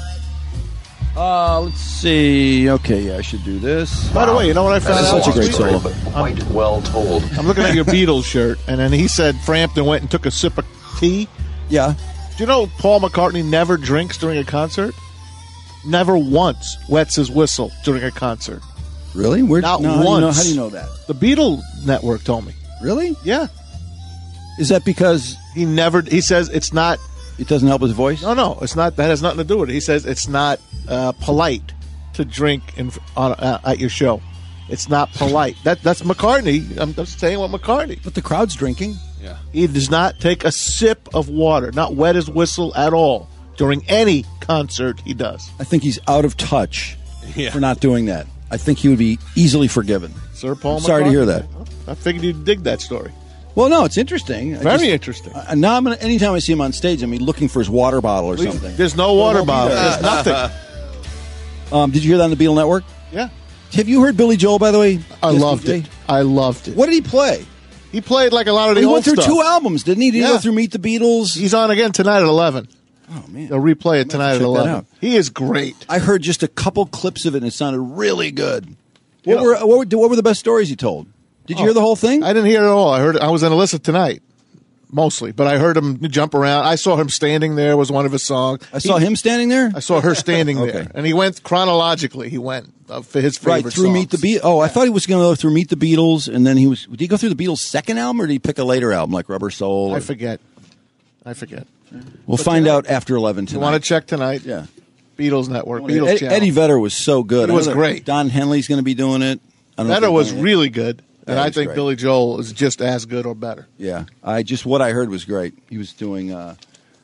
Let's see. Okay, yeah, I should do this. By the way, you know what I found out? That's such a great solo. Quite well told. I'm looking at your Beatles shirt, and then he said Frampton went and took a sip of tea. Yeah. Do you know Paul McCartney never drinks during a concert? Never once wets his whistle during a concert. Really? Where? Not no, once. How do you know that? The Beatle Network told me. Really? Yeah. Is that because he never? He says it's not. It doesn't help his voice. No, it's not. That has nothing to do with it. He says it's not polite to drink at your show. It's not polite. That's McCartney. I'm just saying what McCartney. But the crowd's drinking. Yeah. He does not take a sip of water. Not wet his whistle at all during any concert he does. I think he's out of touch for not doing that. I think he would be easily forgiven. Sir Paul McCartney. Sorry to hear that. I figured you'd dig that story. Well, no, it's interesting. Very interesting. Now, anytime I see him on stage, I'm looking for his water bottle or something. There's no water bottle. There's nothing. Did you hear that on the Beatle Network? Yeah. Have you heard Billy Joel, by the way? I loved it. I loved it. What did he play? He played like a lot of the he old went through stuff. 2 albums, didn't he? Did he Yeah. go through Meet the Beatles? He's on again tonight at 11. Oh, man. They'll replay it tonight at check that 11. out. He is great. I heard just a couple clips of it, and it sounded really good. What were the best stories he told? Did you hear the whole thing? I didn't hear it all. I was in Alyssa tonight, mostly, but I heard him jump around. I saw him standing there was one of his songs. I saw him standing there? I saw her standing Okay. there. And he went chronologically. He went for his favorite Right, through songs. Meet the Beatles. Oh, I thought he was going to go through Meet the Beatles, and then did he go through the Beatles' second album, or did he pick a later album like Rubber Soul? I forget. We'll find out after 11 tonight. You want to check tonight? Yeah. Beatles Network. Beatles Channel. Eddie Vedder was so good. He was I know that great. Don Henley's going to be doing it. I don't know if Vedder they've was done it yet. really good. And Yeah, I he's think great. Billy Joel is just as good or better. Yeah, what I heard was great. He was doing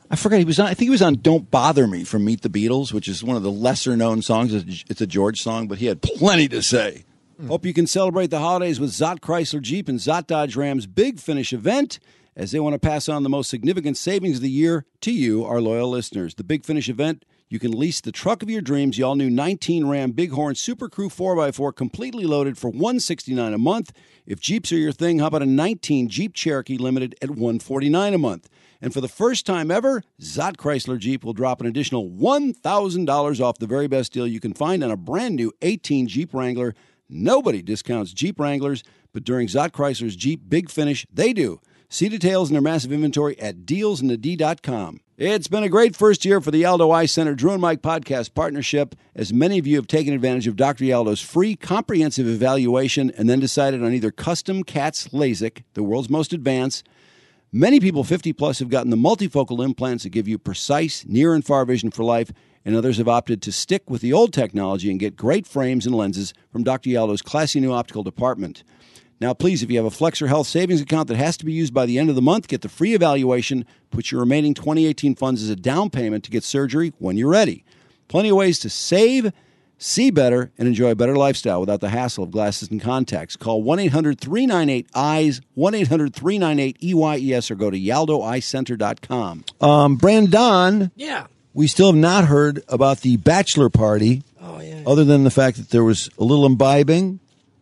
I forgot he was on. I think he was on "Don't Bother Me" from Meet the Beatles, which is one of the lesser-known songs. It's a George song, but he had plenty to say. Hope you can celebrate the holidays with Zott Chrysler Jeep and Zott Dodge Ram's Big Finish event, as they want to pass on the most significant savings of the year to you, our loyal listeners. The Big Finish event, you can lease the truck of your dreams, the all-new 19 Ram Bighorn Super Crew 4x4, completely loaded for $169 a month. If Jeeps are your thing, how about a 19 Jeep Cherokee Limited at $149 a month? And for the first time ever, Zott Chrysler Jeep will drop an additional $1,000 off the very best deal you can find on a brand new 18 Jeep Wrangler. Nobody discounts Jeep Wranglers, but during Zott Chrysler's Jeep Big Finish, they do. See details in their massive inventory at dealsnad.com. It's been a great first year for the Aldo Eye Center Drew and Mike podcast partnership, as many of you have taken advantage of Dr. Yaldo's free comprehensive evaluation and then decided on either custom CATS LASIK, the world's most advanced. Many people 50-plus have gotten the multifocal implants that give you precise near and far vision for life, and others have opted to stick with the old technology and get great frames and lenses from Dr. Yaldo's classy new optical department. Now, please, if you have a Flexor Health savings account that has to be used by the end of the month, get the free evaluation, put your remaining 2018 funds as a down payment to get surgery when you're ready. Plenty of ways to save, see better, and enjoy a better lifestyle without the hassle of glasses and contacts. Call 1-800-398-EYES, 1-800-398-EYES, or go to yaldoeyecenter.com. Brandon. Yeah. We still have not heard about the bachelor party, other than the fact that there was a little imbibing.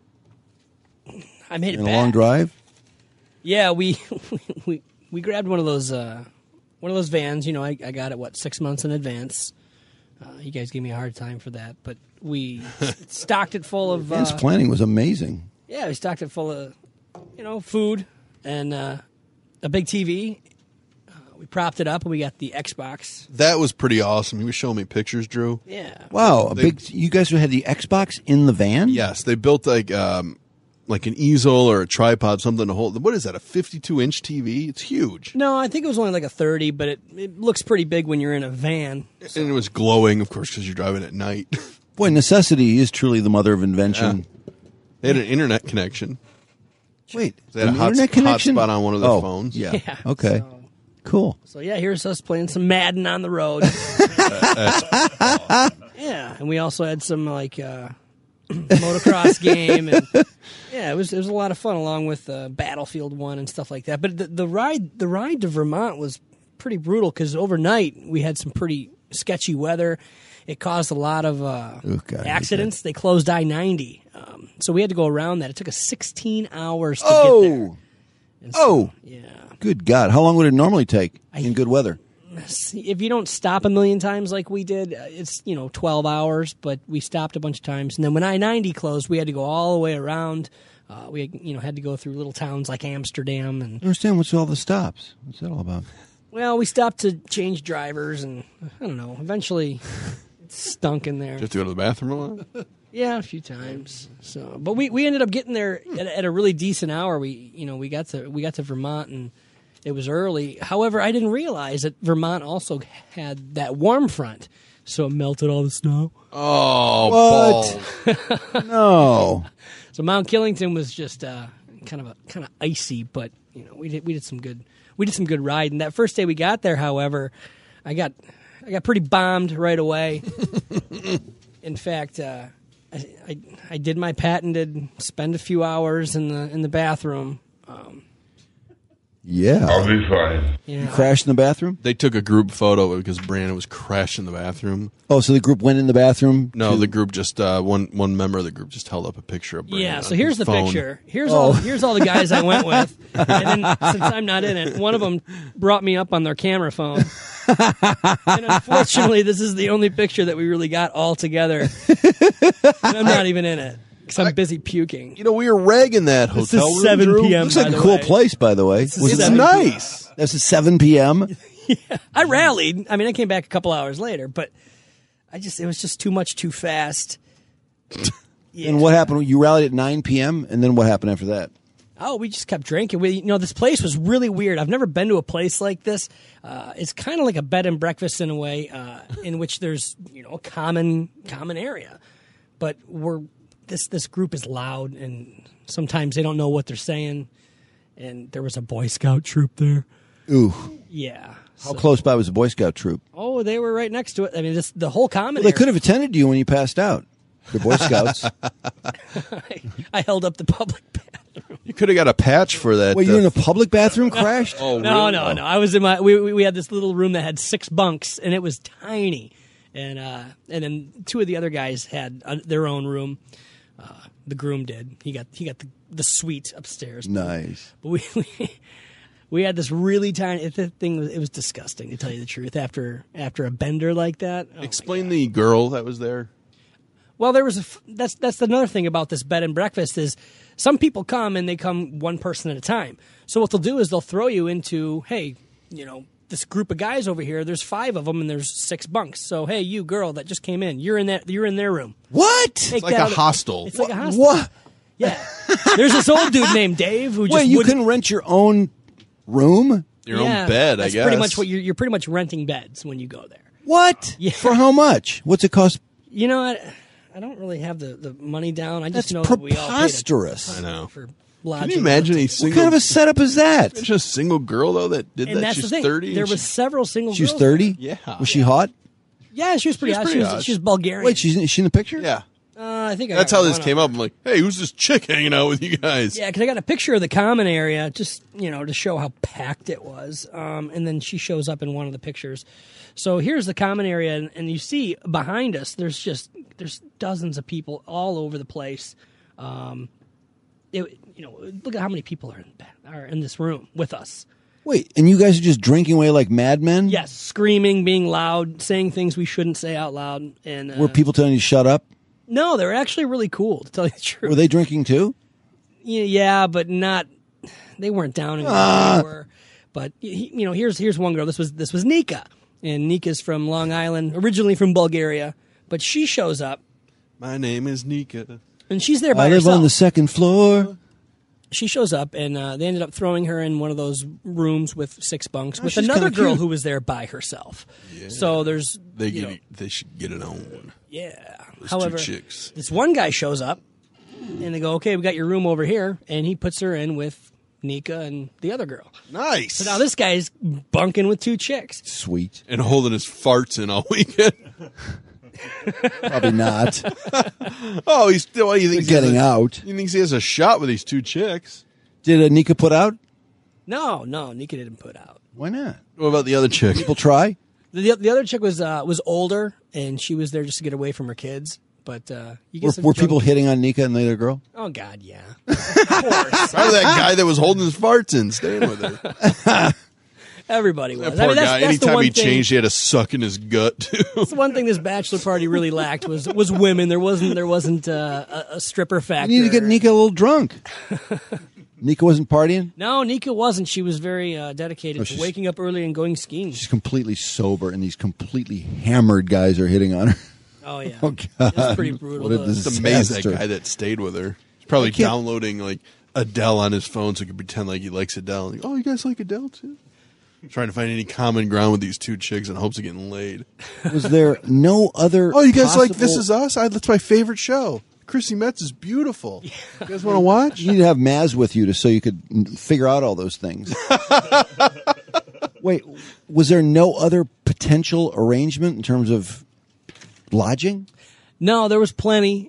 I made it and back. A long drive. Yeah, we grabbed one of those vans. You know, I got it 6 months in advance. You guys gave me a hard time for that, but we stocked it full of. Van's planning was amazing. Yeah, we stocked it full of, food and a big TV. We propped it up and we got the Xbox. That was pretty awesome. He was showing me pictures, Drew. Yeah. Wow, you guys had the Xbox in the van? Yes, they built like an easel or a tripod, something to hold. What is that? A 52-inch TV? It's huge. No, I think it was only like a 30, but it looks pretty big when you're in a van. So. And it was glowing, of course, because you're driving at night. Boy, necessity is truly the mother of invention. Yeah. They had an internet connection. Wait, they had an internet connection hotspot on one of their phones. Yeah. Okay. Cool. So yeah, here's us playing some Madden on the road. Yeah, and we also had some motocross game, and yeah, it was a lot of fun, along with Battlefield 1 and stuff like that. But the ride to Vermont was pretty brutal because overnight we had some pretty sketchy weather. It caused a lot of accidents. They closed I-90, so we had to go around that. It took us 16 hours to get there. So, yeah. Good God. How long would it normally take in good weather? If you don't stop a million times like we did, it's 12 hours, but we stopped a bunch of times. And then when I-90 closed, we had to go all the way around. We had to go through little towns like Amsterdam. And I understand what's all the stops. What's that all about? Well, we stopped to change drivers, and I don't know. Eventually, it stunk in there. Did you have to go to the bathroom a lot? Yeah, a few times. So, but we ended up getting there at a really decent hour. We got to Vermont, and it was early. However, I didn't realize that Vermont also had that warm front, so it melted all the snow. Oh, what? No. So Mount Killington was just kind of icy, but we did some good riding. That first day we got there, however, I got pretty bombed right away. In fact, I did my patented spend a few hours in the bathroom. Yeah. I'll be fine. Yeah. You crashed in the bathroom? They took a group photo because Brandon was crashing in the bathroom. Oh, so the group went in the bathroom? No, the group just one member of the group just held up a picture of Brandon. Yeah, so here's the phone. picture. Here's all the guys I went with. And then since I'm not in it, one of them brought me up on their camera phone. And unfortunately, this is the only picture that we really got all together. And I'm not even in it because I'm busy puking. We were ragging that hotel This is room, 7 Drew. p.m. Looks like a cool place, by the way. It's nice. That's at 7 p.m.? Yeah, I rallied. I mean, I came back a couple hours later, but it was just too much too fast. Yeah. And what happened? You rallied at 9 p.m., and then what happened after that? Oh, we just kept drinking. This place was really weird. I've never been to a place like this. It's kind of like a bed and breakfast in a way, in which there's a common area, but this group is loud, and sometimes they don't know what they're saying. And there was a Boy Scout troop there, Ooh. Yeah. How close by was the Boy Scout troop? Oh, they were right next to it. I mean, the whole common. Well, they could have attended you when you passed out. The Boy Scouts. I held up the public bathroom. You could have got a patch for that. Wait, you were in a public bathroom crashed? Oh, No, really? no. I was in my. We had this little room that had 6 bunks, and it was tiny. And then 2 of the other guys had their own room. The groom did. He got the suite upstairs. Nice. But we had this really tiny thing. It was disgusting, to tell you the truth. After a bender like that. Oh, Explain the girl that was there. well, there was that's another thing about this bed and breakfast is some people come and they come one person at a time. So what they'll do is they'll throw you into, hey, this group of guys over here. There's 5 of them and there's 6 bunks. So hey, you girl that just came in, you're in their room. What? It's like a hostel. It's like a hostel. What? Yeah. There's this old dude named Dave who just Wait, you wouldn't- couldn't rent your own room? Your own bed, I guess. That's pretty much what you're pretty much renting beds when you go there. What? Yeah. For how much? What's it cost? You know what? I don't really have the money down. I just That's know that we all paid preposterous. I know. for Can lodging. you imagine a What single? kind of a setup is that? Imagine a single girl though that did And that. that's She's the thing. 30. There and was several single She was girls. 30? Yeah. Was she hot? Yeah, she was pretty She was hot. pretty She hot. was, she was Bulgarian. Wait, is she in the picture? Yeah. I think I That's got how this one came of up. I'm like, hey, who's this chick hanging out with you guys? Yeah, because I got a picture of the common area, just to show how packed it was. And then she shows up in one of the pictures. So here's the common area, and you see behind us, there's dozens of people all over the place. Look at how many people are in this room with us. Wait, and you guys are just drinking away like madmen? Yes, screaming, being loud, saying things we shouldn't say out loud. And Were people telling you to shut up? no, they're actually really cool, to tell you the truth. Were they drinking too? Yeah, but not. They weren't down in where they were. But here's one girl. This was Nika, and Nika's from Long Island, originally from Bulgaria. But she shows up, My name is Nika. and she's there by I live herself. on the 2nd floor. She shows up, and they ended up throwing her in one of those rooms with 6 bunks with she's another kinda girl cute. who was there by herself. So there's They should get it on. yeah. Those However, 2 chicks. this one guy shows up, and they go, "Okay, we got your room over here," and he puts her in with Nika and the other girl. Nice. So now this guy's bunking with 2 chicks. Sweet. And holding his farts in all weekend. Probably not. Oh, he's still. What, you think They're getting out. He thinks he has a shot with these 2 chicks. Did Nika put out? No, Nika didn't put out. Why not? What about the other chick? People try? The other chick was older, and she was there just to get away from her kids. But you get some Were drunk- people hitting on Nika and the other girl? Oh God, yeah, of course. Probably that guy that was holding his farts in, staying with her. Everybody was. That poor guy. that's the Anytime one he thing, changed, he had to suck in his gut too. That's the one thing this bachelor party really lacked was women. There wasn't a stripper factor. You need to get Nika a little drunk. Nika wasn't partying? No, Nika wasn't. She was very dedicated to she's- waking up early and going skiing. She's completely sober, and these completely hammered guys are hitting on her. Oh yeah, Oh, God. it was pretty brutal. What a The- It's amazing that disaster. guy that stayed with her. He's probably can't- downloading like Adele on his phone so he can pretend like he likes Adele. Like, oh, you guys like Adele too? Trying to find any common ground with these 2 chicks in hopes of getting laid. Was there no other? Oh, you guys like This possible- Is Us? That's my favorite show. Chrissy Metz is beautiful. You guys want to watch? You need to have Maz with you so you could figure out all those things. Wait, was there no other potential arrangement in terms of lodging? No, there was plenty.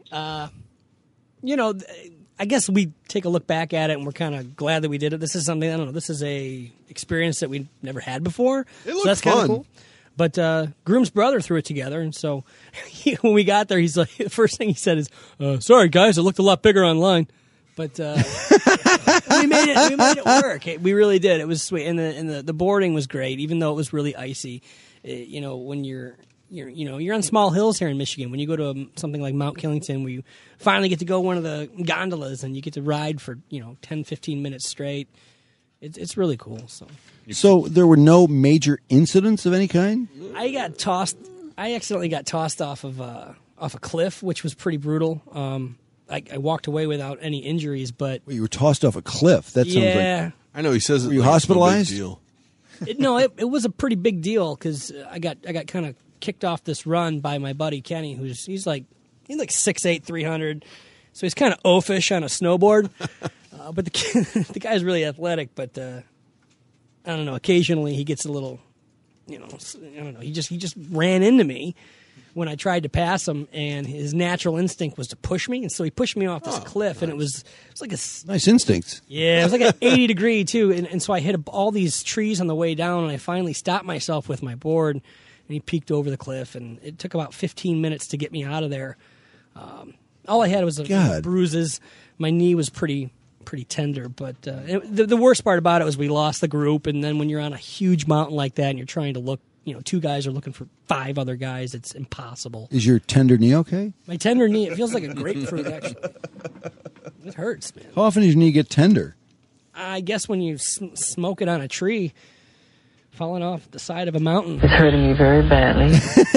I guess we take a look back at it and we're kind of glad that we did it. This is something, I don't know, this is a experience that we never had before. It so looked that's kind of fun. cool. But Groom's brother threw it together, and so when we got there, he's like, the first thing he said is, "Sorry guys, it looked a lot bigger online." But we made it work. We really did. It was sweet, and the boarding was great, even though it was really icy. When you're on small hills here in Michigan. When you go to something like Mount Killington, where you finally get to go one of the gondolas and you get to ride for 10, 15 minutes straight, it's really cool. So there were no major incidents of any kind? I accidentally got tossed off of a cliff, which was pretty brutal. I walked away without any injuries, but Well, you were tossed off a cliff. That sounds yeah. I know he says it Were you like it's no big hospitalized? deal. It was a pretty big deal because I got kind of kicked off this run by my buddy Kenny, he's like 6'8", 300, so he's kind of oafish on a snowboard. But the guy's really athletic. But I don't know. Occasionally, he gets a little, I don't know. He just ran into me when I tried to pass him, and his natural instinct was to push me, and so he pushed me off this cliff, and it was like a nice instincts. Yeah, it was like an 80-degree too, and so I hit all these trees on the way down, and I finally stopped myself with my board, and he peeked over the cliff, and it took about 15 minutes to get me out of there. All I had was bruises. My knee was pretty tender, but the worst part about it was we lost the group, and then when you're on a huge mountain like that and you're trying to look, 2 guys are looking for 5 other guys, it's impossible. Is your tender knee okay? My tender knee, it feels like a grapefruit, actually. It hurts, man. How often does your knee get tender? I guess when you smoke it on a tree, falling off the side of a mountain. It's hurting me very badly.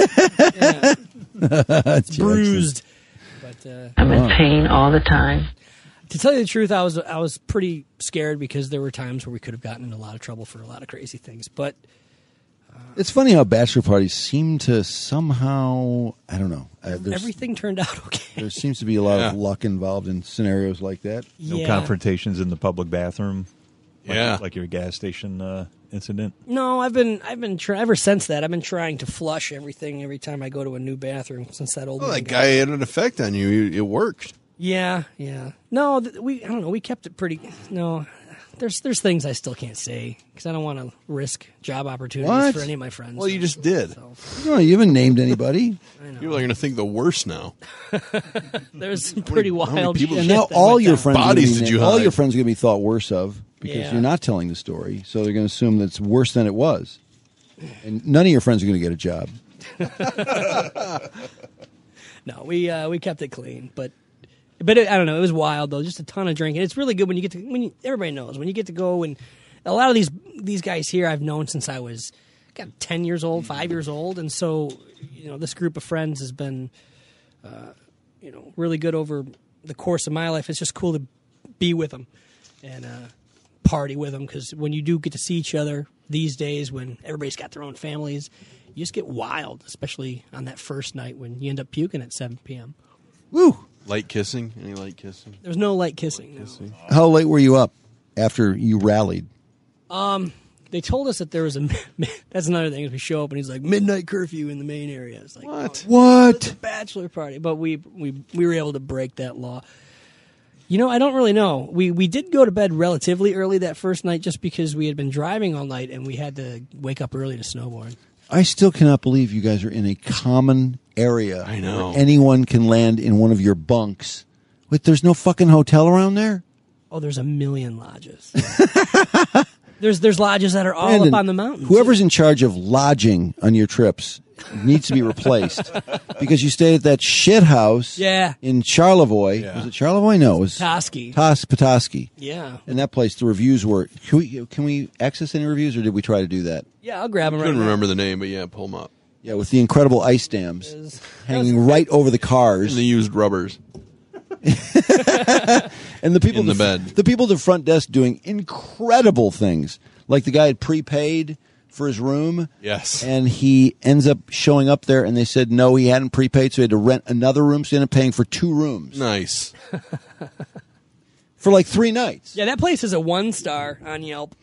It's bruised. But I'm in pain all the time. To tell you the truth, I was pretty scared because there were times where we could have gotten in a lot of trouble for a lot of crazy things. But it's funny how bachelor parties seem to somehow, I don't know. Everything turned out okay. There seems to be a lot of luck involved in scenarios like that. No confrontations in the public bathroom. Like, like your gas station incident. No, I've been ever since that. I've been trying to flush everything every time I go to a new bathroom since that old. Well, that guy had an effect on you. It worked. Yeah. No, I don't know. We kept it pretty. No, there's things I still can't say because I don't want to risk job opportunities for any of my friends. Well, you just did. No, you haven't named anybody. People are going to think the worst now. There's some pretty wild shit. And now all your friends bodies did you hide? All your friends are going to be thought worse of because Yeah. you're not telling the story. So they're going to assume that it's worse than it was. And none of your friends are going to get a job. No, we kept it clean, but I don't know. It was wild though. Just a ton of drinking. It's really good when you get to everybody knows when you get to go, and a lot of these guys here I've known since I was 10 years old, 5 years old, and so this group of friends has been really good over the course of my life. It's just cool to be with them and party with them because when you do get to see each other these days, when everybody's got their own families, you just get wild, especially on that first night when you end up puking at 7 p.m. Woo! Light kissing? Any light kissing? There's no light kissing. No. How late were you up after you rallied? They told us that there was that's another thing. Is we show up and he's like midnight curfew in the main area. It's like What? It's a bachelor party, but we were able to break that law. I don't really know. We did go to bed relatively early that first night just because we had been driving all night and we had to wake up early to snowboard. I still cannot believe you guys are in a common area. I know. Where anyone can land in one of your bunks. Wait, there's no fucking hotel around there? Oh, there's a million lodges. There's lodges that are all Brandon, up on the mountain. Whoever's in charge of lodging on your trips needs to be replaced because you stayed at that shit house in Charlevoix. Yeah. Was it Charlevoix? No, it was Petoskey. Petoskey. Yeah. And that place, the reviews were... Can we access any reviews, or did we try to do that? Yeah, I'll grab them right Couldn't now. remember the name, but yeah, pull them up. Yeah, with the incredible ice dams hanging right over the cars. And they used rubbers. And the people in the bed. The people at the front desk doing incredible things. Like the guy had prepaid for his room. Yes. And he ends up showing up there, and they said no, he hadn't prepaid, so he had to rent another room, so he ended up paying for 2 rooms. Nice. For like 3 nights. Yeah, that place is a 1-star on Yelp.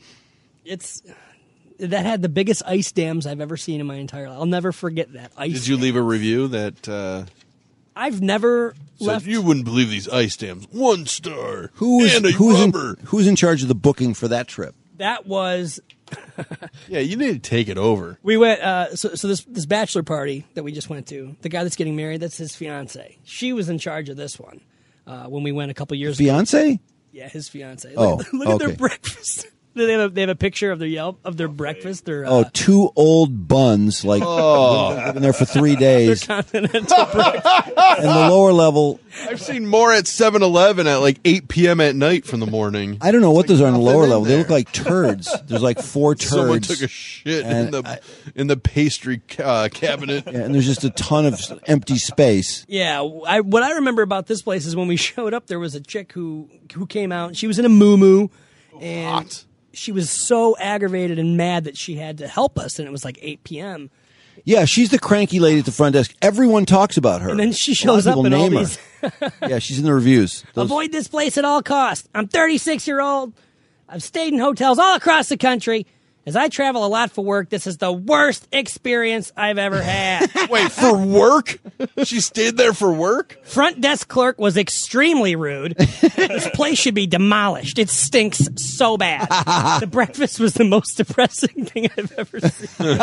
That had the biggest ice dams I've ever seen in my entire life. I'll never forget that. Did you leave a review that... I've never left... You wouldn't believe these ice dams. 1 star. Who's rubber. Who's in charge of the booking for that trip? That was... Yeah, you need to take it over. We went... So this bachelor party that we just went to, the guy that's getting married, that's his fiance. She was in charge of this one when we went a couple years ago. Fiance? Yeah, his fiance. Oh, look at their breakfast. They have a picture of their Yelp of their breakfast. Their 2 old buns, like living there for 3 days. Their continental breakfast. And the lower level. I've seen more at 7-Eleven at like 8 p.m. at night from the morning. I don't know what those are on the lower level. They there. look like turds. There's like 4 turds. Someone took a shit in the pastry cabinet. Yeah, and there's just a ton of empty space. Yeah, what I remember about this place is when we showed up, there was a chick who came out. She was in a muumuu, and she was so aggravated and mad that she had to help us, and it was like 8 p.m. Yeah, she's the cranky lady at the front desk. Everyone talks about her. And then she A lot of shows up people in all name her. these... Yeah, she's in the reviews. Avoid this place at all costs. I'm 36-year-old. I've stayed in hotels all across the country. As I travel a lot for work, this is the worst experience I've ever had. Wait, for work? She stayed there for work? Front desk clerk was extremely rude. This place should be demolished. It stinks so bad. The breakfast was the most depressing thing I've ever seen.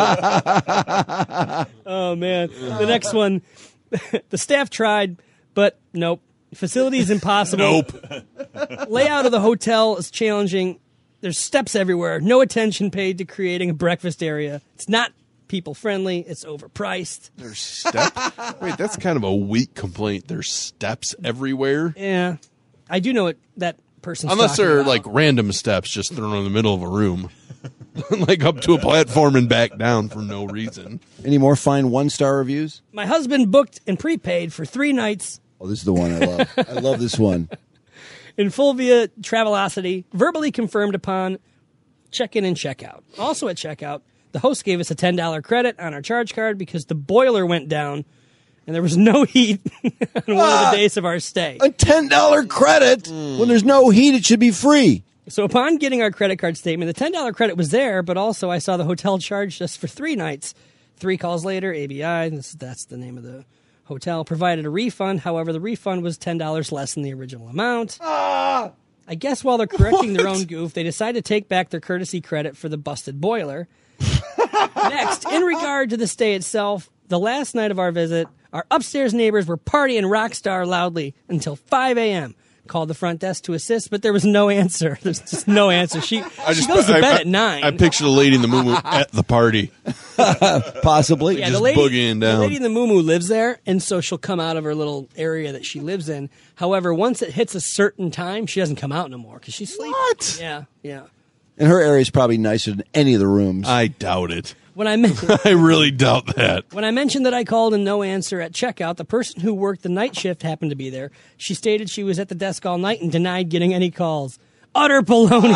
Oh, man. The next one. The staff tried, but nope. Facility is impossible. Nope. Layout of the hotel is challenging. There's steps everywhere. No attention paid to creating a breakfast area. It's not people friendly. It's overpriced. There's steps? Wait, that's kind of a weak complaint. There's steps everywhere? Yeah. I do know what that person's Unless talking they're about. like random steps just thrown in the middle of a room. Like up to a platform and back down for no reason. Any more fine 1-star reviews? My husband booked and prepaid for 3 nights Oh, this is the one I love. I love this one. in full via Travelocity, verbally confirmed upon check-in and check-out. Also at checkout, the host gave us a $10 credit on our charge card because the boiler went down and there was no heat on one of the days of our stay. A $10 credit? When there's no heat, it should be free. So upon getting our credit card statement, the $10 credit was there, but also I saw the hotel charged us for 3 nights. 3 calls later, ABI, that's the name of the hotel, provided a refund. However, the refund was $10 less than the original amount. I guess while they're correcting their own goof, they decide to take back their courtesy credit for the busted boiler. Next, in regard to the stay itself, the last night of our visit, our upstairs neighbors were partying rockstar loudly until 5 a.m. Called the front desk to assist, but there was no answer. There's just no answer. She goes to bed at 9. I pictured a lady in the moo at the party. Possibly. Yeah, just the lady, boogieing down. The lady in the moo lives there, and so she'll come out of her little area that she lives in. However, once it hits a certain time, she doesn't come out no more because she's sleeping. What? Yeah, yeah. And her area is probably nicer than any of the rooms. I doubt it. When I mentioned, I really doubt that. When I mentioned that I called and no answer at checkout, the person who worked the night shift happened to be there. She stated she was at the desk all night and denied getting any calls. Utter baloney.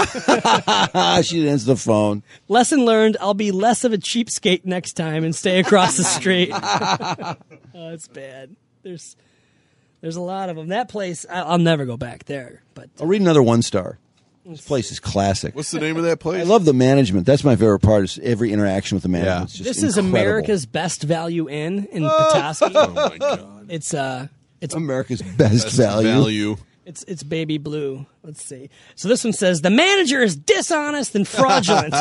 She didn't answer the phone. Lesson learned, I'll be less of a cheapskate next time and stay across the street. Oh, it's bad. There's a lot of them. That place, I'll never go back there. But I'll read another 1-star. This place is classic. What's the name of that place? I love the management. That's my favorite part, is every interaction with the management. Yeah. It's just this is incredible. America's Best Value Inn in Petoskey. Oh, my God. It's America's best value. It's baby blue. Let's see. So this one says, the manager is dishonest and fraudulent.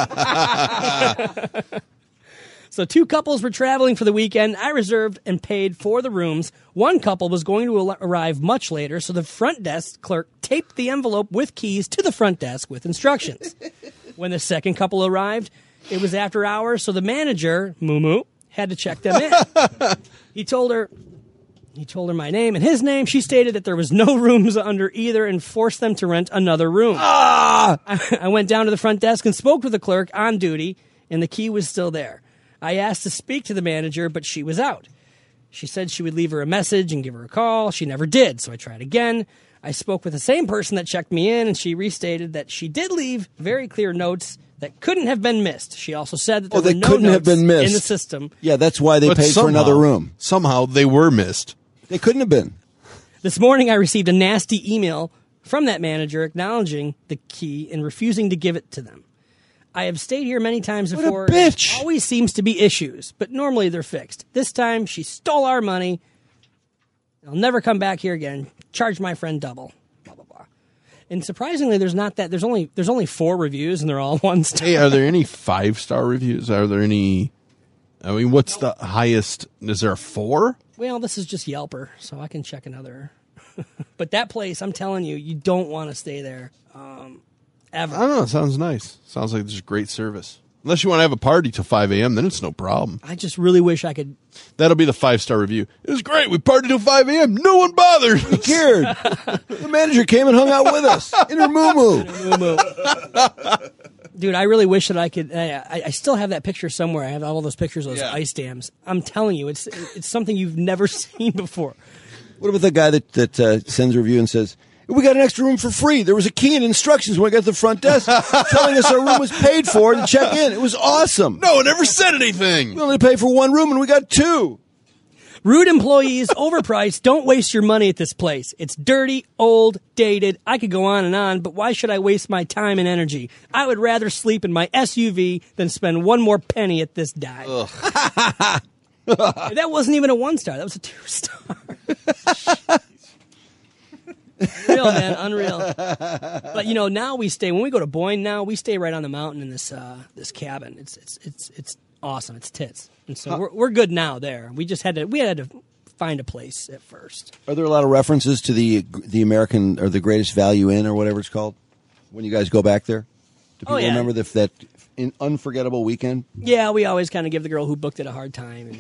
So 2 couples were traveling for the weekend. I reserved and paid for the rooms. One couple was going to arrive much later, so the front desk clerk taped the envelope with keys to the front desk with instructions. When the second couple arrived, it was after hours, so the manager, Moo, had to check them in. He told her my name and his name. She stated that there was no rooms under either and forced them to rent another room. I went down to the front desk and spoke with the clerk on duty, and the key was still there. I asked to speak to the manager, but she was out. She said she would leave her a message and give her a call. She never did, so I tried again. I spoke with the same person that checked me in, and she restated that she did leave very clear notes that couldn't have been missed. She also said that there were no couldn't have notes been missed in the system. Yeah, that's why they But paid for another room. Somehow they were missed. They couldn't have been. This morning, I received a nasty email from that manager acknowledging the key and refusing to give it to them. I have stayed here many times What a before. bitch. There always seems to be issues, but normally they're fixed. This time, she stole our money. I'll never come back here again. Charge my friend double. Blah blah blah. And surprisingly, there's not that. There's only 4 reviews, and they're all 1-star. Hey, are there any 5-star reviews? Are there any? I mean, what's the highest? Is there a 4? Well, this is just Yelper, so I can check another. But that place, I'm telling you, you don't want to stay there. Ever. I don't know. It sounds nice. Sounds like there's great service. Unless you want to have a party till 5 a.m., then it's no problem. I just really wish I could. That'll be the 5-star review. It was great. We partied till 5 a.m. No one bothered. Who cared? The manager came and hung out with us in her moo-moo. Dude, I really wish that I could. I still have that picture somewhere. I have all those pictures of those ice dams. I'm telling you, it's something you've never seen before. What about the guy that sends a review and says, we got an extra room for free. There was a key and instructions when we got to the front desk telling us our room was paid for to check in. It was awesome. No one ever said anything. We only paid for 1 room and we got 2. Rude employees, overpriced. Don't waste your money at this place. It's dirty, old, dated. I could go on and on, but why should I waste my time and energy? I would rather sleep in my SUV than spend one more penny at this dive. That wasn't even a 1-star. That was a 2-star. Unreal, man, unreal. But now we stay. When we go to Boyne, now we stay right on the mountain in this cabin. It's awesome. It's tits, and so we're good now there. We had to find a place at first. Are there a lot of references to the American or the Greatest Value Inn or whatever it's called when you guys go back there? Do people remember that unforgettable weekend? Yeah, we always kind of give the girl who booked it a hard time.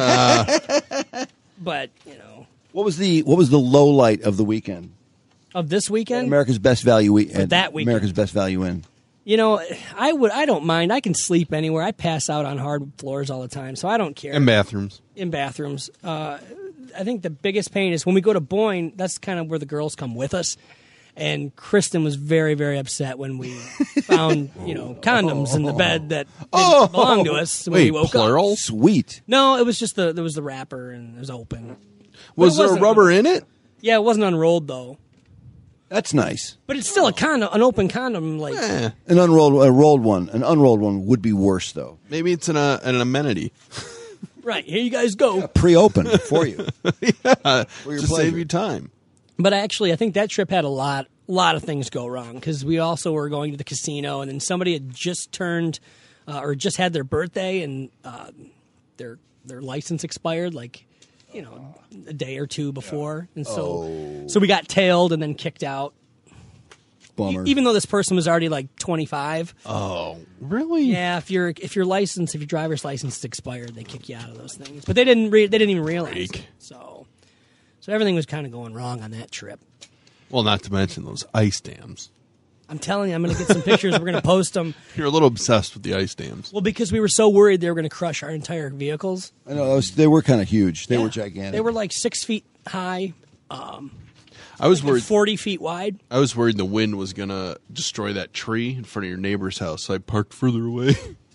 But what was the low light of the weekend? Of this weekend? America's Best Value Weekend. That weekend. America's Best Value Inn. I don't mind. I can sleep anywhere. I pass out on hard floors all the time, so I don't care. In bathrooms. I think the biggest pain is when we go to Boyne, that's kind of where the girls come with us. And Kristen was very, very upset when we found, condoms in the bed that didn't belong to us when we woke plural? up. Sweet. No, it was just there was the wrapper and it was open. Was there a rubber in it? Yeah, it wasn't unrolled though. That's nice. But it's still a condom, an open condom. An unrolled one. An unrolled one would be worse though. Maybe it's an amenity. Right, here you guys go. Pre-open for you. Yeah, to save you time. But actually, I think that trip had a lot of things go wrong because we also were going to the casino, and then somebody had just turned or just had their birthday, and their license expired a day or two before, and so we got tailed and then kicked out. Bummer. Even though this person was already 25. Oh, really? Yeah, if your driver's license is expired, they kick you out of those things. But they didn't even realize it. So everything was kind of going wrong on that trip. Well, not to mention those ice dams. I'm telling you, I'm going to get some pictures. We're going to post them. You're a little obsessed with the ice dams. Well, because we were so worried they were going to crush our entire vehicles. I know they were kind of huge. They were gigantic. They were 6 feet high. I was worried 40 feet wide. I was worried the wind was going to destroy that tree in front of your neighbor's house, so I parked further away.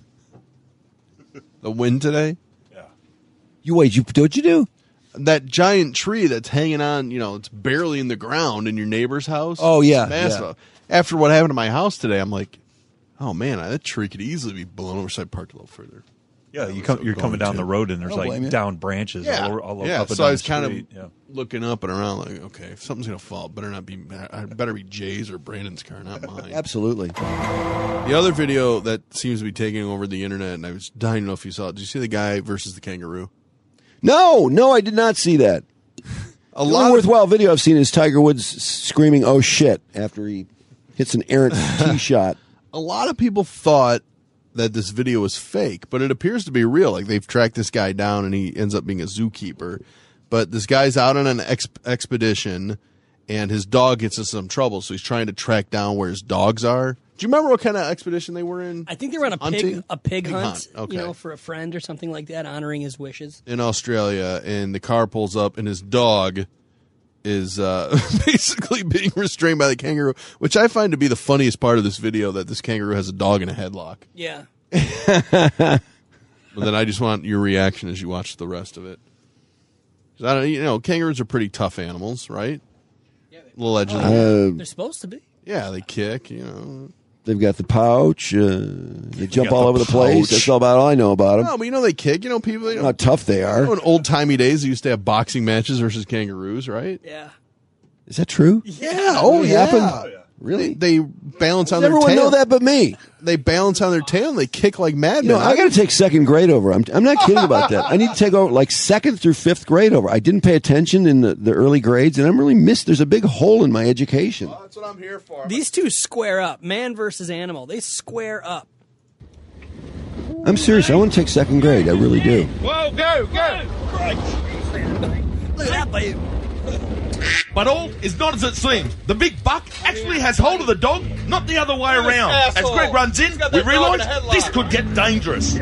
The wind today? Yeah. What'd you do? That giant tree that's hanging on, it's barely in the ground in your neighbor's house. Oh, yeah. It's massive. Yeah. After what happened to my house today, I'm like, oh, man, that tree could easily be blown over, so I parked a little further. Yeah, you're coming down the road, and there's down branches all over. Yeah, up and so down I was the kind street. of looking up and around like, okay, if something's going to fall, it better be Jay's or Brandon's car, not mine. Absolutely. The other video that seems to be taking over the internet, and I was dying to know if you saw it. Did you see the guy versus the kangaroo? No, I did not see that. A lot worthwhile video I've seen is Tiger Woods screaming, "Oh shit!" after he hits an errant tee shot. A lot of people thought that this video was fake, but it appears to be real. Like they've tracked this guy down, and he ends up being a zookeeper. But this guy's out on an expedition, and his dog gets in some trouble, so he's trying to track down where his dogs are. Do you remember what kind of expedition they were in? I think they were on a pig hunt, okay. For a friend or something like that, honoring his wishes. In Australia, and the car pulls up, and his dog is basically being restrained by the kangaroo, which I find to be the funniest part of this video, that this kangaroo has a dog in a headlock. Yeah. But then I just want your reaction as you watch the rest of it. 'Cause I don't, kangaroos are pretty tough animals, right? Yeah, allegedly. They're supposed to be. Yeah, they kick, They've got the pouch. They jump all over the place. That's all I know about them. No, but they kick. People. How tough they are. In old-timey days, they used to have boxing matches versus kangaroos, right? Yeah. Is that true? Yeah. Oh, yeah. Happened? Really? They balance on their tail. Everyone know that but me. They balance on their tail and they kick like madmen. I got to take second grade over. I'm not kidding about that. I need to take over second through fifth grade over. I didn't pay attention in the early grades, and I'm really missed. There's a big hole in my education. Well, that's what I'm here for. These two square up. Man versus animal. They square up. I'm serious. I want to take second grade. I really do. Whoa, go! Right. Look at that, babe. But all is not as it seems. The big buck actually has hold of the dog, not the other way around. As Greg runs in, we realise this could get dangerous.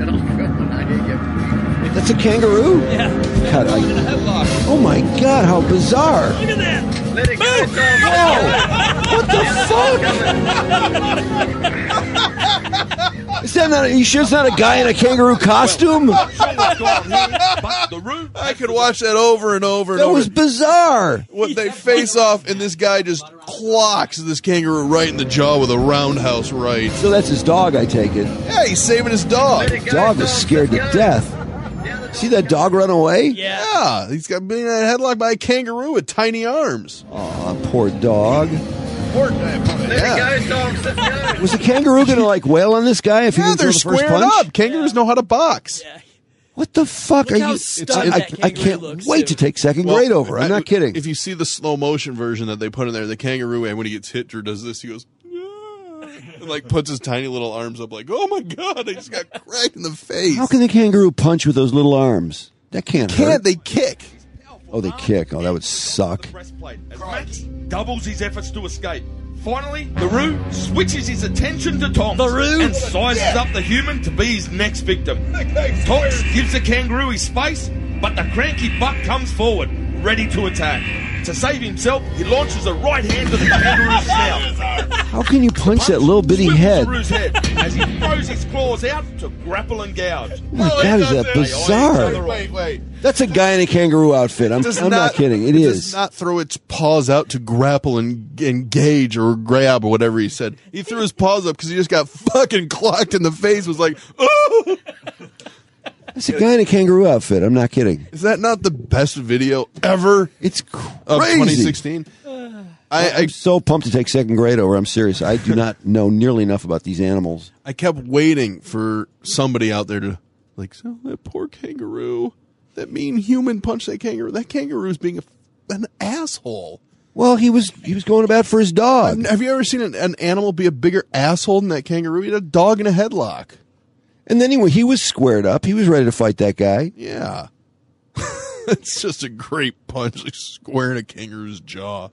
That's a kangaroo? Yeah. God, oh my God, how bizarre. Look at that. Let it go. Whoa. What the fuck? Is that not? You sure it's not a guy in a kangaroo costume? I could watch that over and over and That over. was bizarre. When they face off, and this guy just clocks this kangaroo right in the jaw with a roundhouse right. So that's his dog, I take it. Yeah, he's saving his dog. The dog was scared to death. See that dog run away? Yeah, he's got been in a headlock by a kangaroo with tiny arms. Aw, poor dog. Yeah. Was the kangaroo going to like wail on this guy if he didn't throw they're the first squared punch? up. Kangaroos know how to box. What the fuck Look are how you? stunned that I kangaroo can't looks, wait too. to take second grade over. I'm not kidding. If you see the slow motion version that they put in there, the kangaroo, and when he gets hit, Drew does this. He goes, "Yeah," and like puts his tiny little arms up, like, "Oh my god, I just got cracked in the face." How can the kangaroo punch with those little arms? That can't hurt. They kick. Oh, they kick. Oh, that would suck. As Max doubles his efforts to escape. Finally, the Roo switches his attention to Tom and sizes up the human to be his next victim. Tonks gives the kangaroo his space, but the cranky buck comes forward, ready to attack. To save himself, he launches a right hand to the kangaroo's snout. How can you punch that little bitty head? Kangaroo's head as he throws his claws out to grapple and gouge. Oh my God, is that bizarre? Wait. That's a guy in a kangaroo outfit. I'm not kidding. It is. Does not throw its paws out to grapple and engage or grab or whatever he said. He threw his paws up because he just got fucking clocked in the face. Was like, oh. It's a guy in a kangaroo outfit. I'm not kidding. Is that not the best video ever? It's of crazy. 2016. I'm so pumped to take second grade over. I'm serious. I do not know nearly enough about these animals. I kept waiting for somebody out there to like, so that poor kangaroo, that mean human punched that kangaroo. That kangaroo's being an asshole. Well, he was going about for his dog. Have you ever seen an animal be a bigger asshole than that kangaroo? He had a dog in a headlock. And then he was squared up. He was ready to fight that guy. Yeah. It's just a great punch, like squaring a kangaroo's jaw.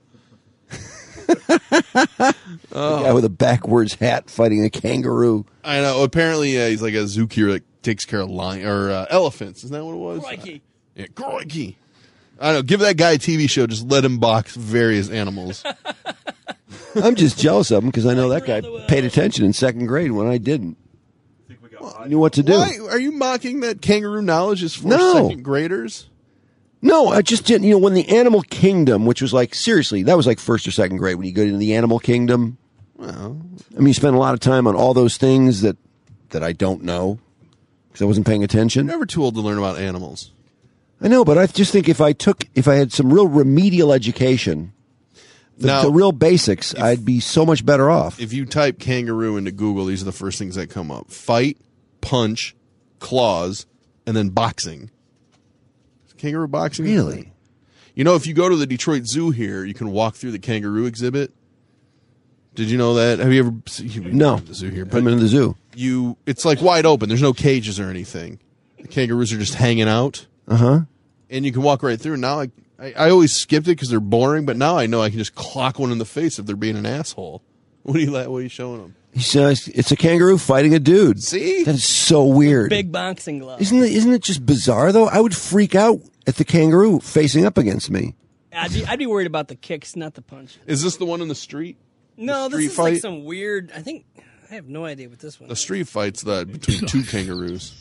The guy with a backwards hat fighting a kangaroo. I know. Apparently, he's like a zookeeper that takes care of elephants. Isn't that what it was? Crikey. Yeah, crikey. I don't know. Give that guy a TV show. Just let him box various animals. I'm just jealous of him because I know that guy paid attention in second grade when I didn't. I knew what to do. Why are you mocking that kangaroo knowledge is for second graders? No, I just didn't. When the Animal Kingdom, which was like, seriously, that was like first or second grade when you go into the Animal Kingdom. Well, I mean, you spend a lot of time on all those things that I don't know because I wasn't paying attention. You're never too old to learn about animals. I know, but I just think if I had some real remedial education, the real basics, I'd be so much better off. If you type kangaroo into Google, these are the first things that come up. Fight, punch, claws, and then boxing. Kangaroo boxing? Really? If you go to the Detroit Zoo here, you can walk through the kangaroo exhibit. Did you know that? Have you ever seen the zoo here? I'm in the zoo. It's like wide open. There's no cages or anything. The kangaroos are just hanging out. Uh-huh. And you can walk right through. Now I always skipped it because they're boring, but now I know I can just clock one in the face if they're being an asshole. What are you showing them? He says it's a kangaroo fighting a dude. See? That is so weird. Big boxing glove. Isn't it just bizarre though? I would freak out at the kangaroo facing up against me. I'd be worried about the kicks, not the punch. Is this the one in the street? No, The this street is like fight? some weird. I have no idea what this one. The street fight's between two kangaroos.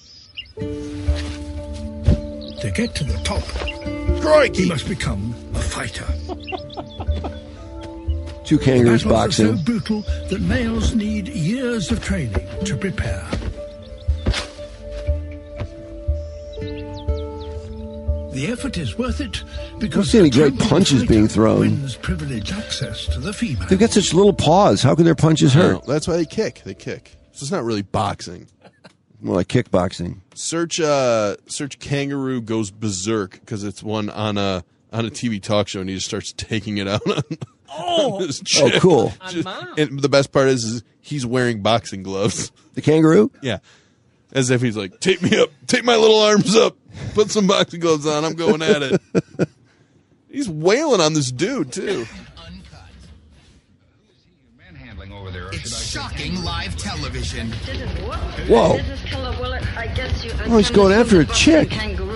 To get to the top, Crikey. he must become a fighter. Two kangaroos Battles are so boxing. brutal that males need years of training to prepare. The effort is worth it because see any the great champion punches fighter being thrown. wins privileged access to the female. They've got such little paws. How can their punches hurt? No, that's why they kick. They kick. So it's not really boxing. More like kickboxing. Search kangaroo goes berserk because it's one on a TV talk show and he just starts taking it out on this chick. Oh, cool. And the best part is he's wearing boxing gloves. The kangaroo? Yeah. As if he's like, take me up, take my little arms up, put some boxing gloves on, I'm going at it. He's wailing on this dude, too. It's shocking live television. Whoa. Oh, he's going after a chick.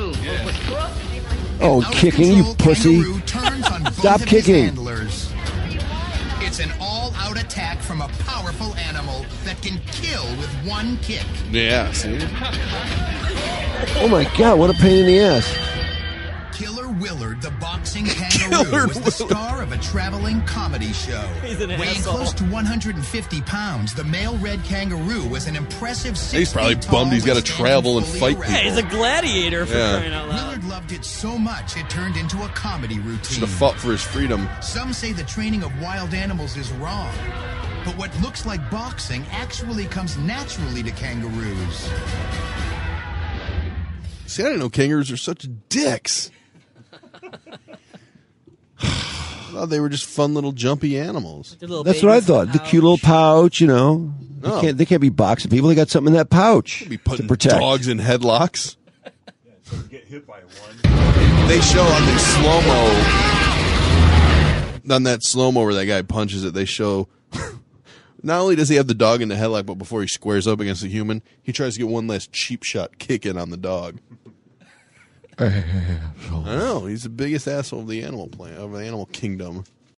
Oh, kicking, you pussy. Stop kicking. It's an all-out all-out attack from a powerful animal that can kill with one kick. Yeah, see? Oh my God, what a pain in the ass. Killer Willard, the boxing kangaroo, was the star of a traveling comedy show. Weighing close to 150 pounds, the male red kangaroo was an impressive 6 He's probably feet bummed tall he's got to with travel and standing fight fully people. Hey, he's a gladiator for crying out loud. Willard loved it so much it turned into a comedy routine. Should have fought for his freedom. Some say the training of wild animals is wrong, but what looks like boxing actually comes naturally to kangaroos. See, I didn't know kangaroos are such dicks. I thought they were just fun little jumpy animals. That's what I thought. The cute little pouch, you know. No. They can't be boxing people. They got something in that pouch Be putting to protect. dogs in headlocks. Get hit by one. They show on the slow-mo, on that slow-mo where that guy punches it, they show, not only does he have the dog in the headlock, but before he squares up against the human, he tries to get one last cheap shot kick in on the dog. I know, he's the biggest asshole of the animal kingdom.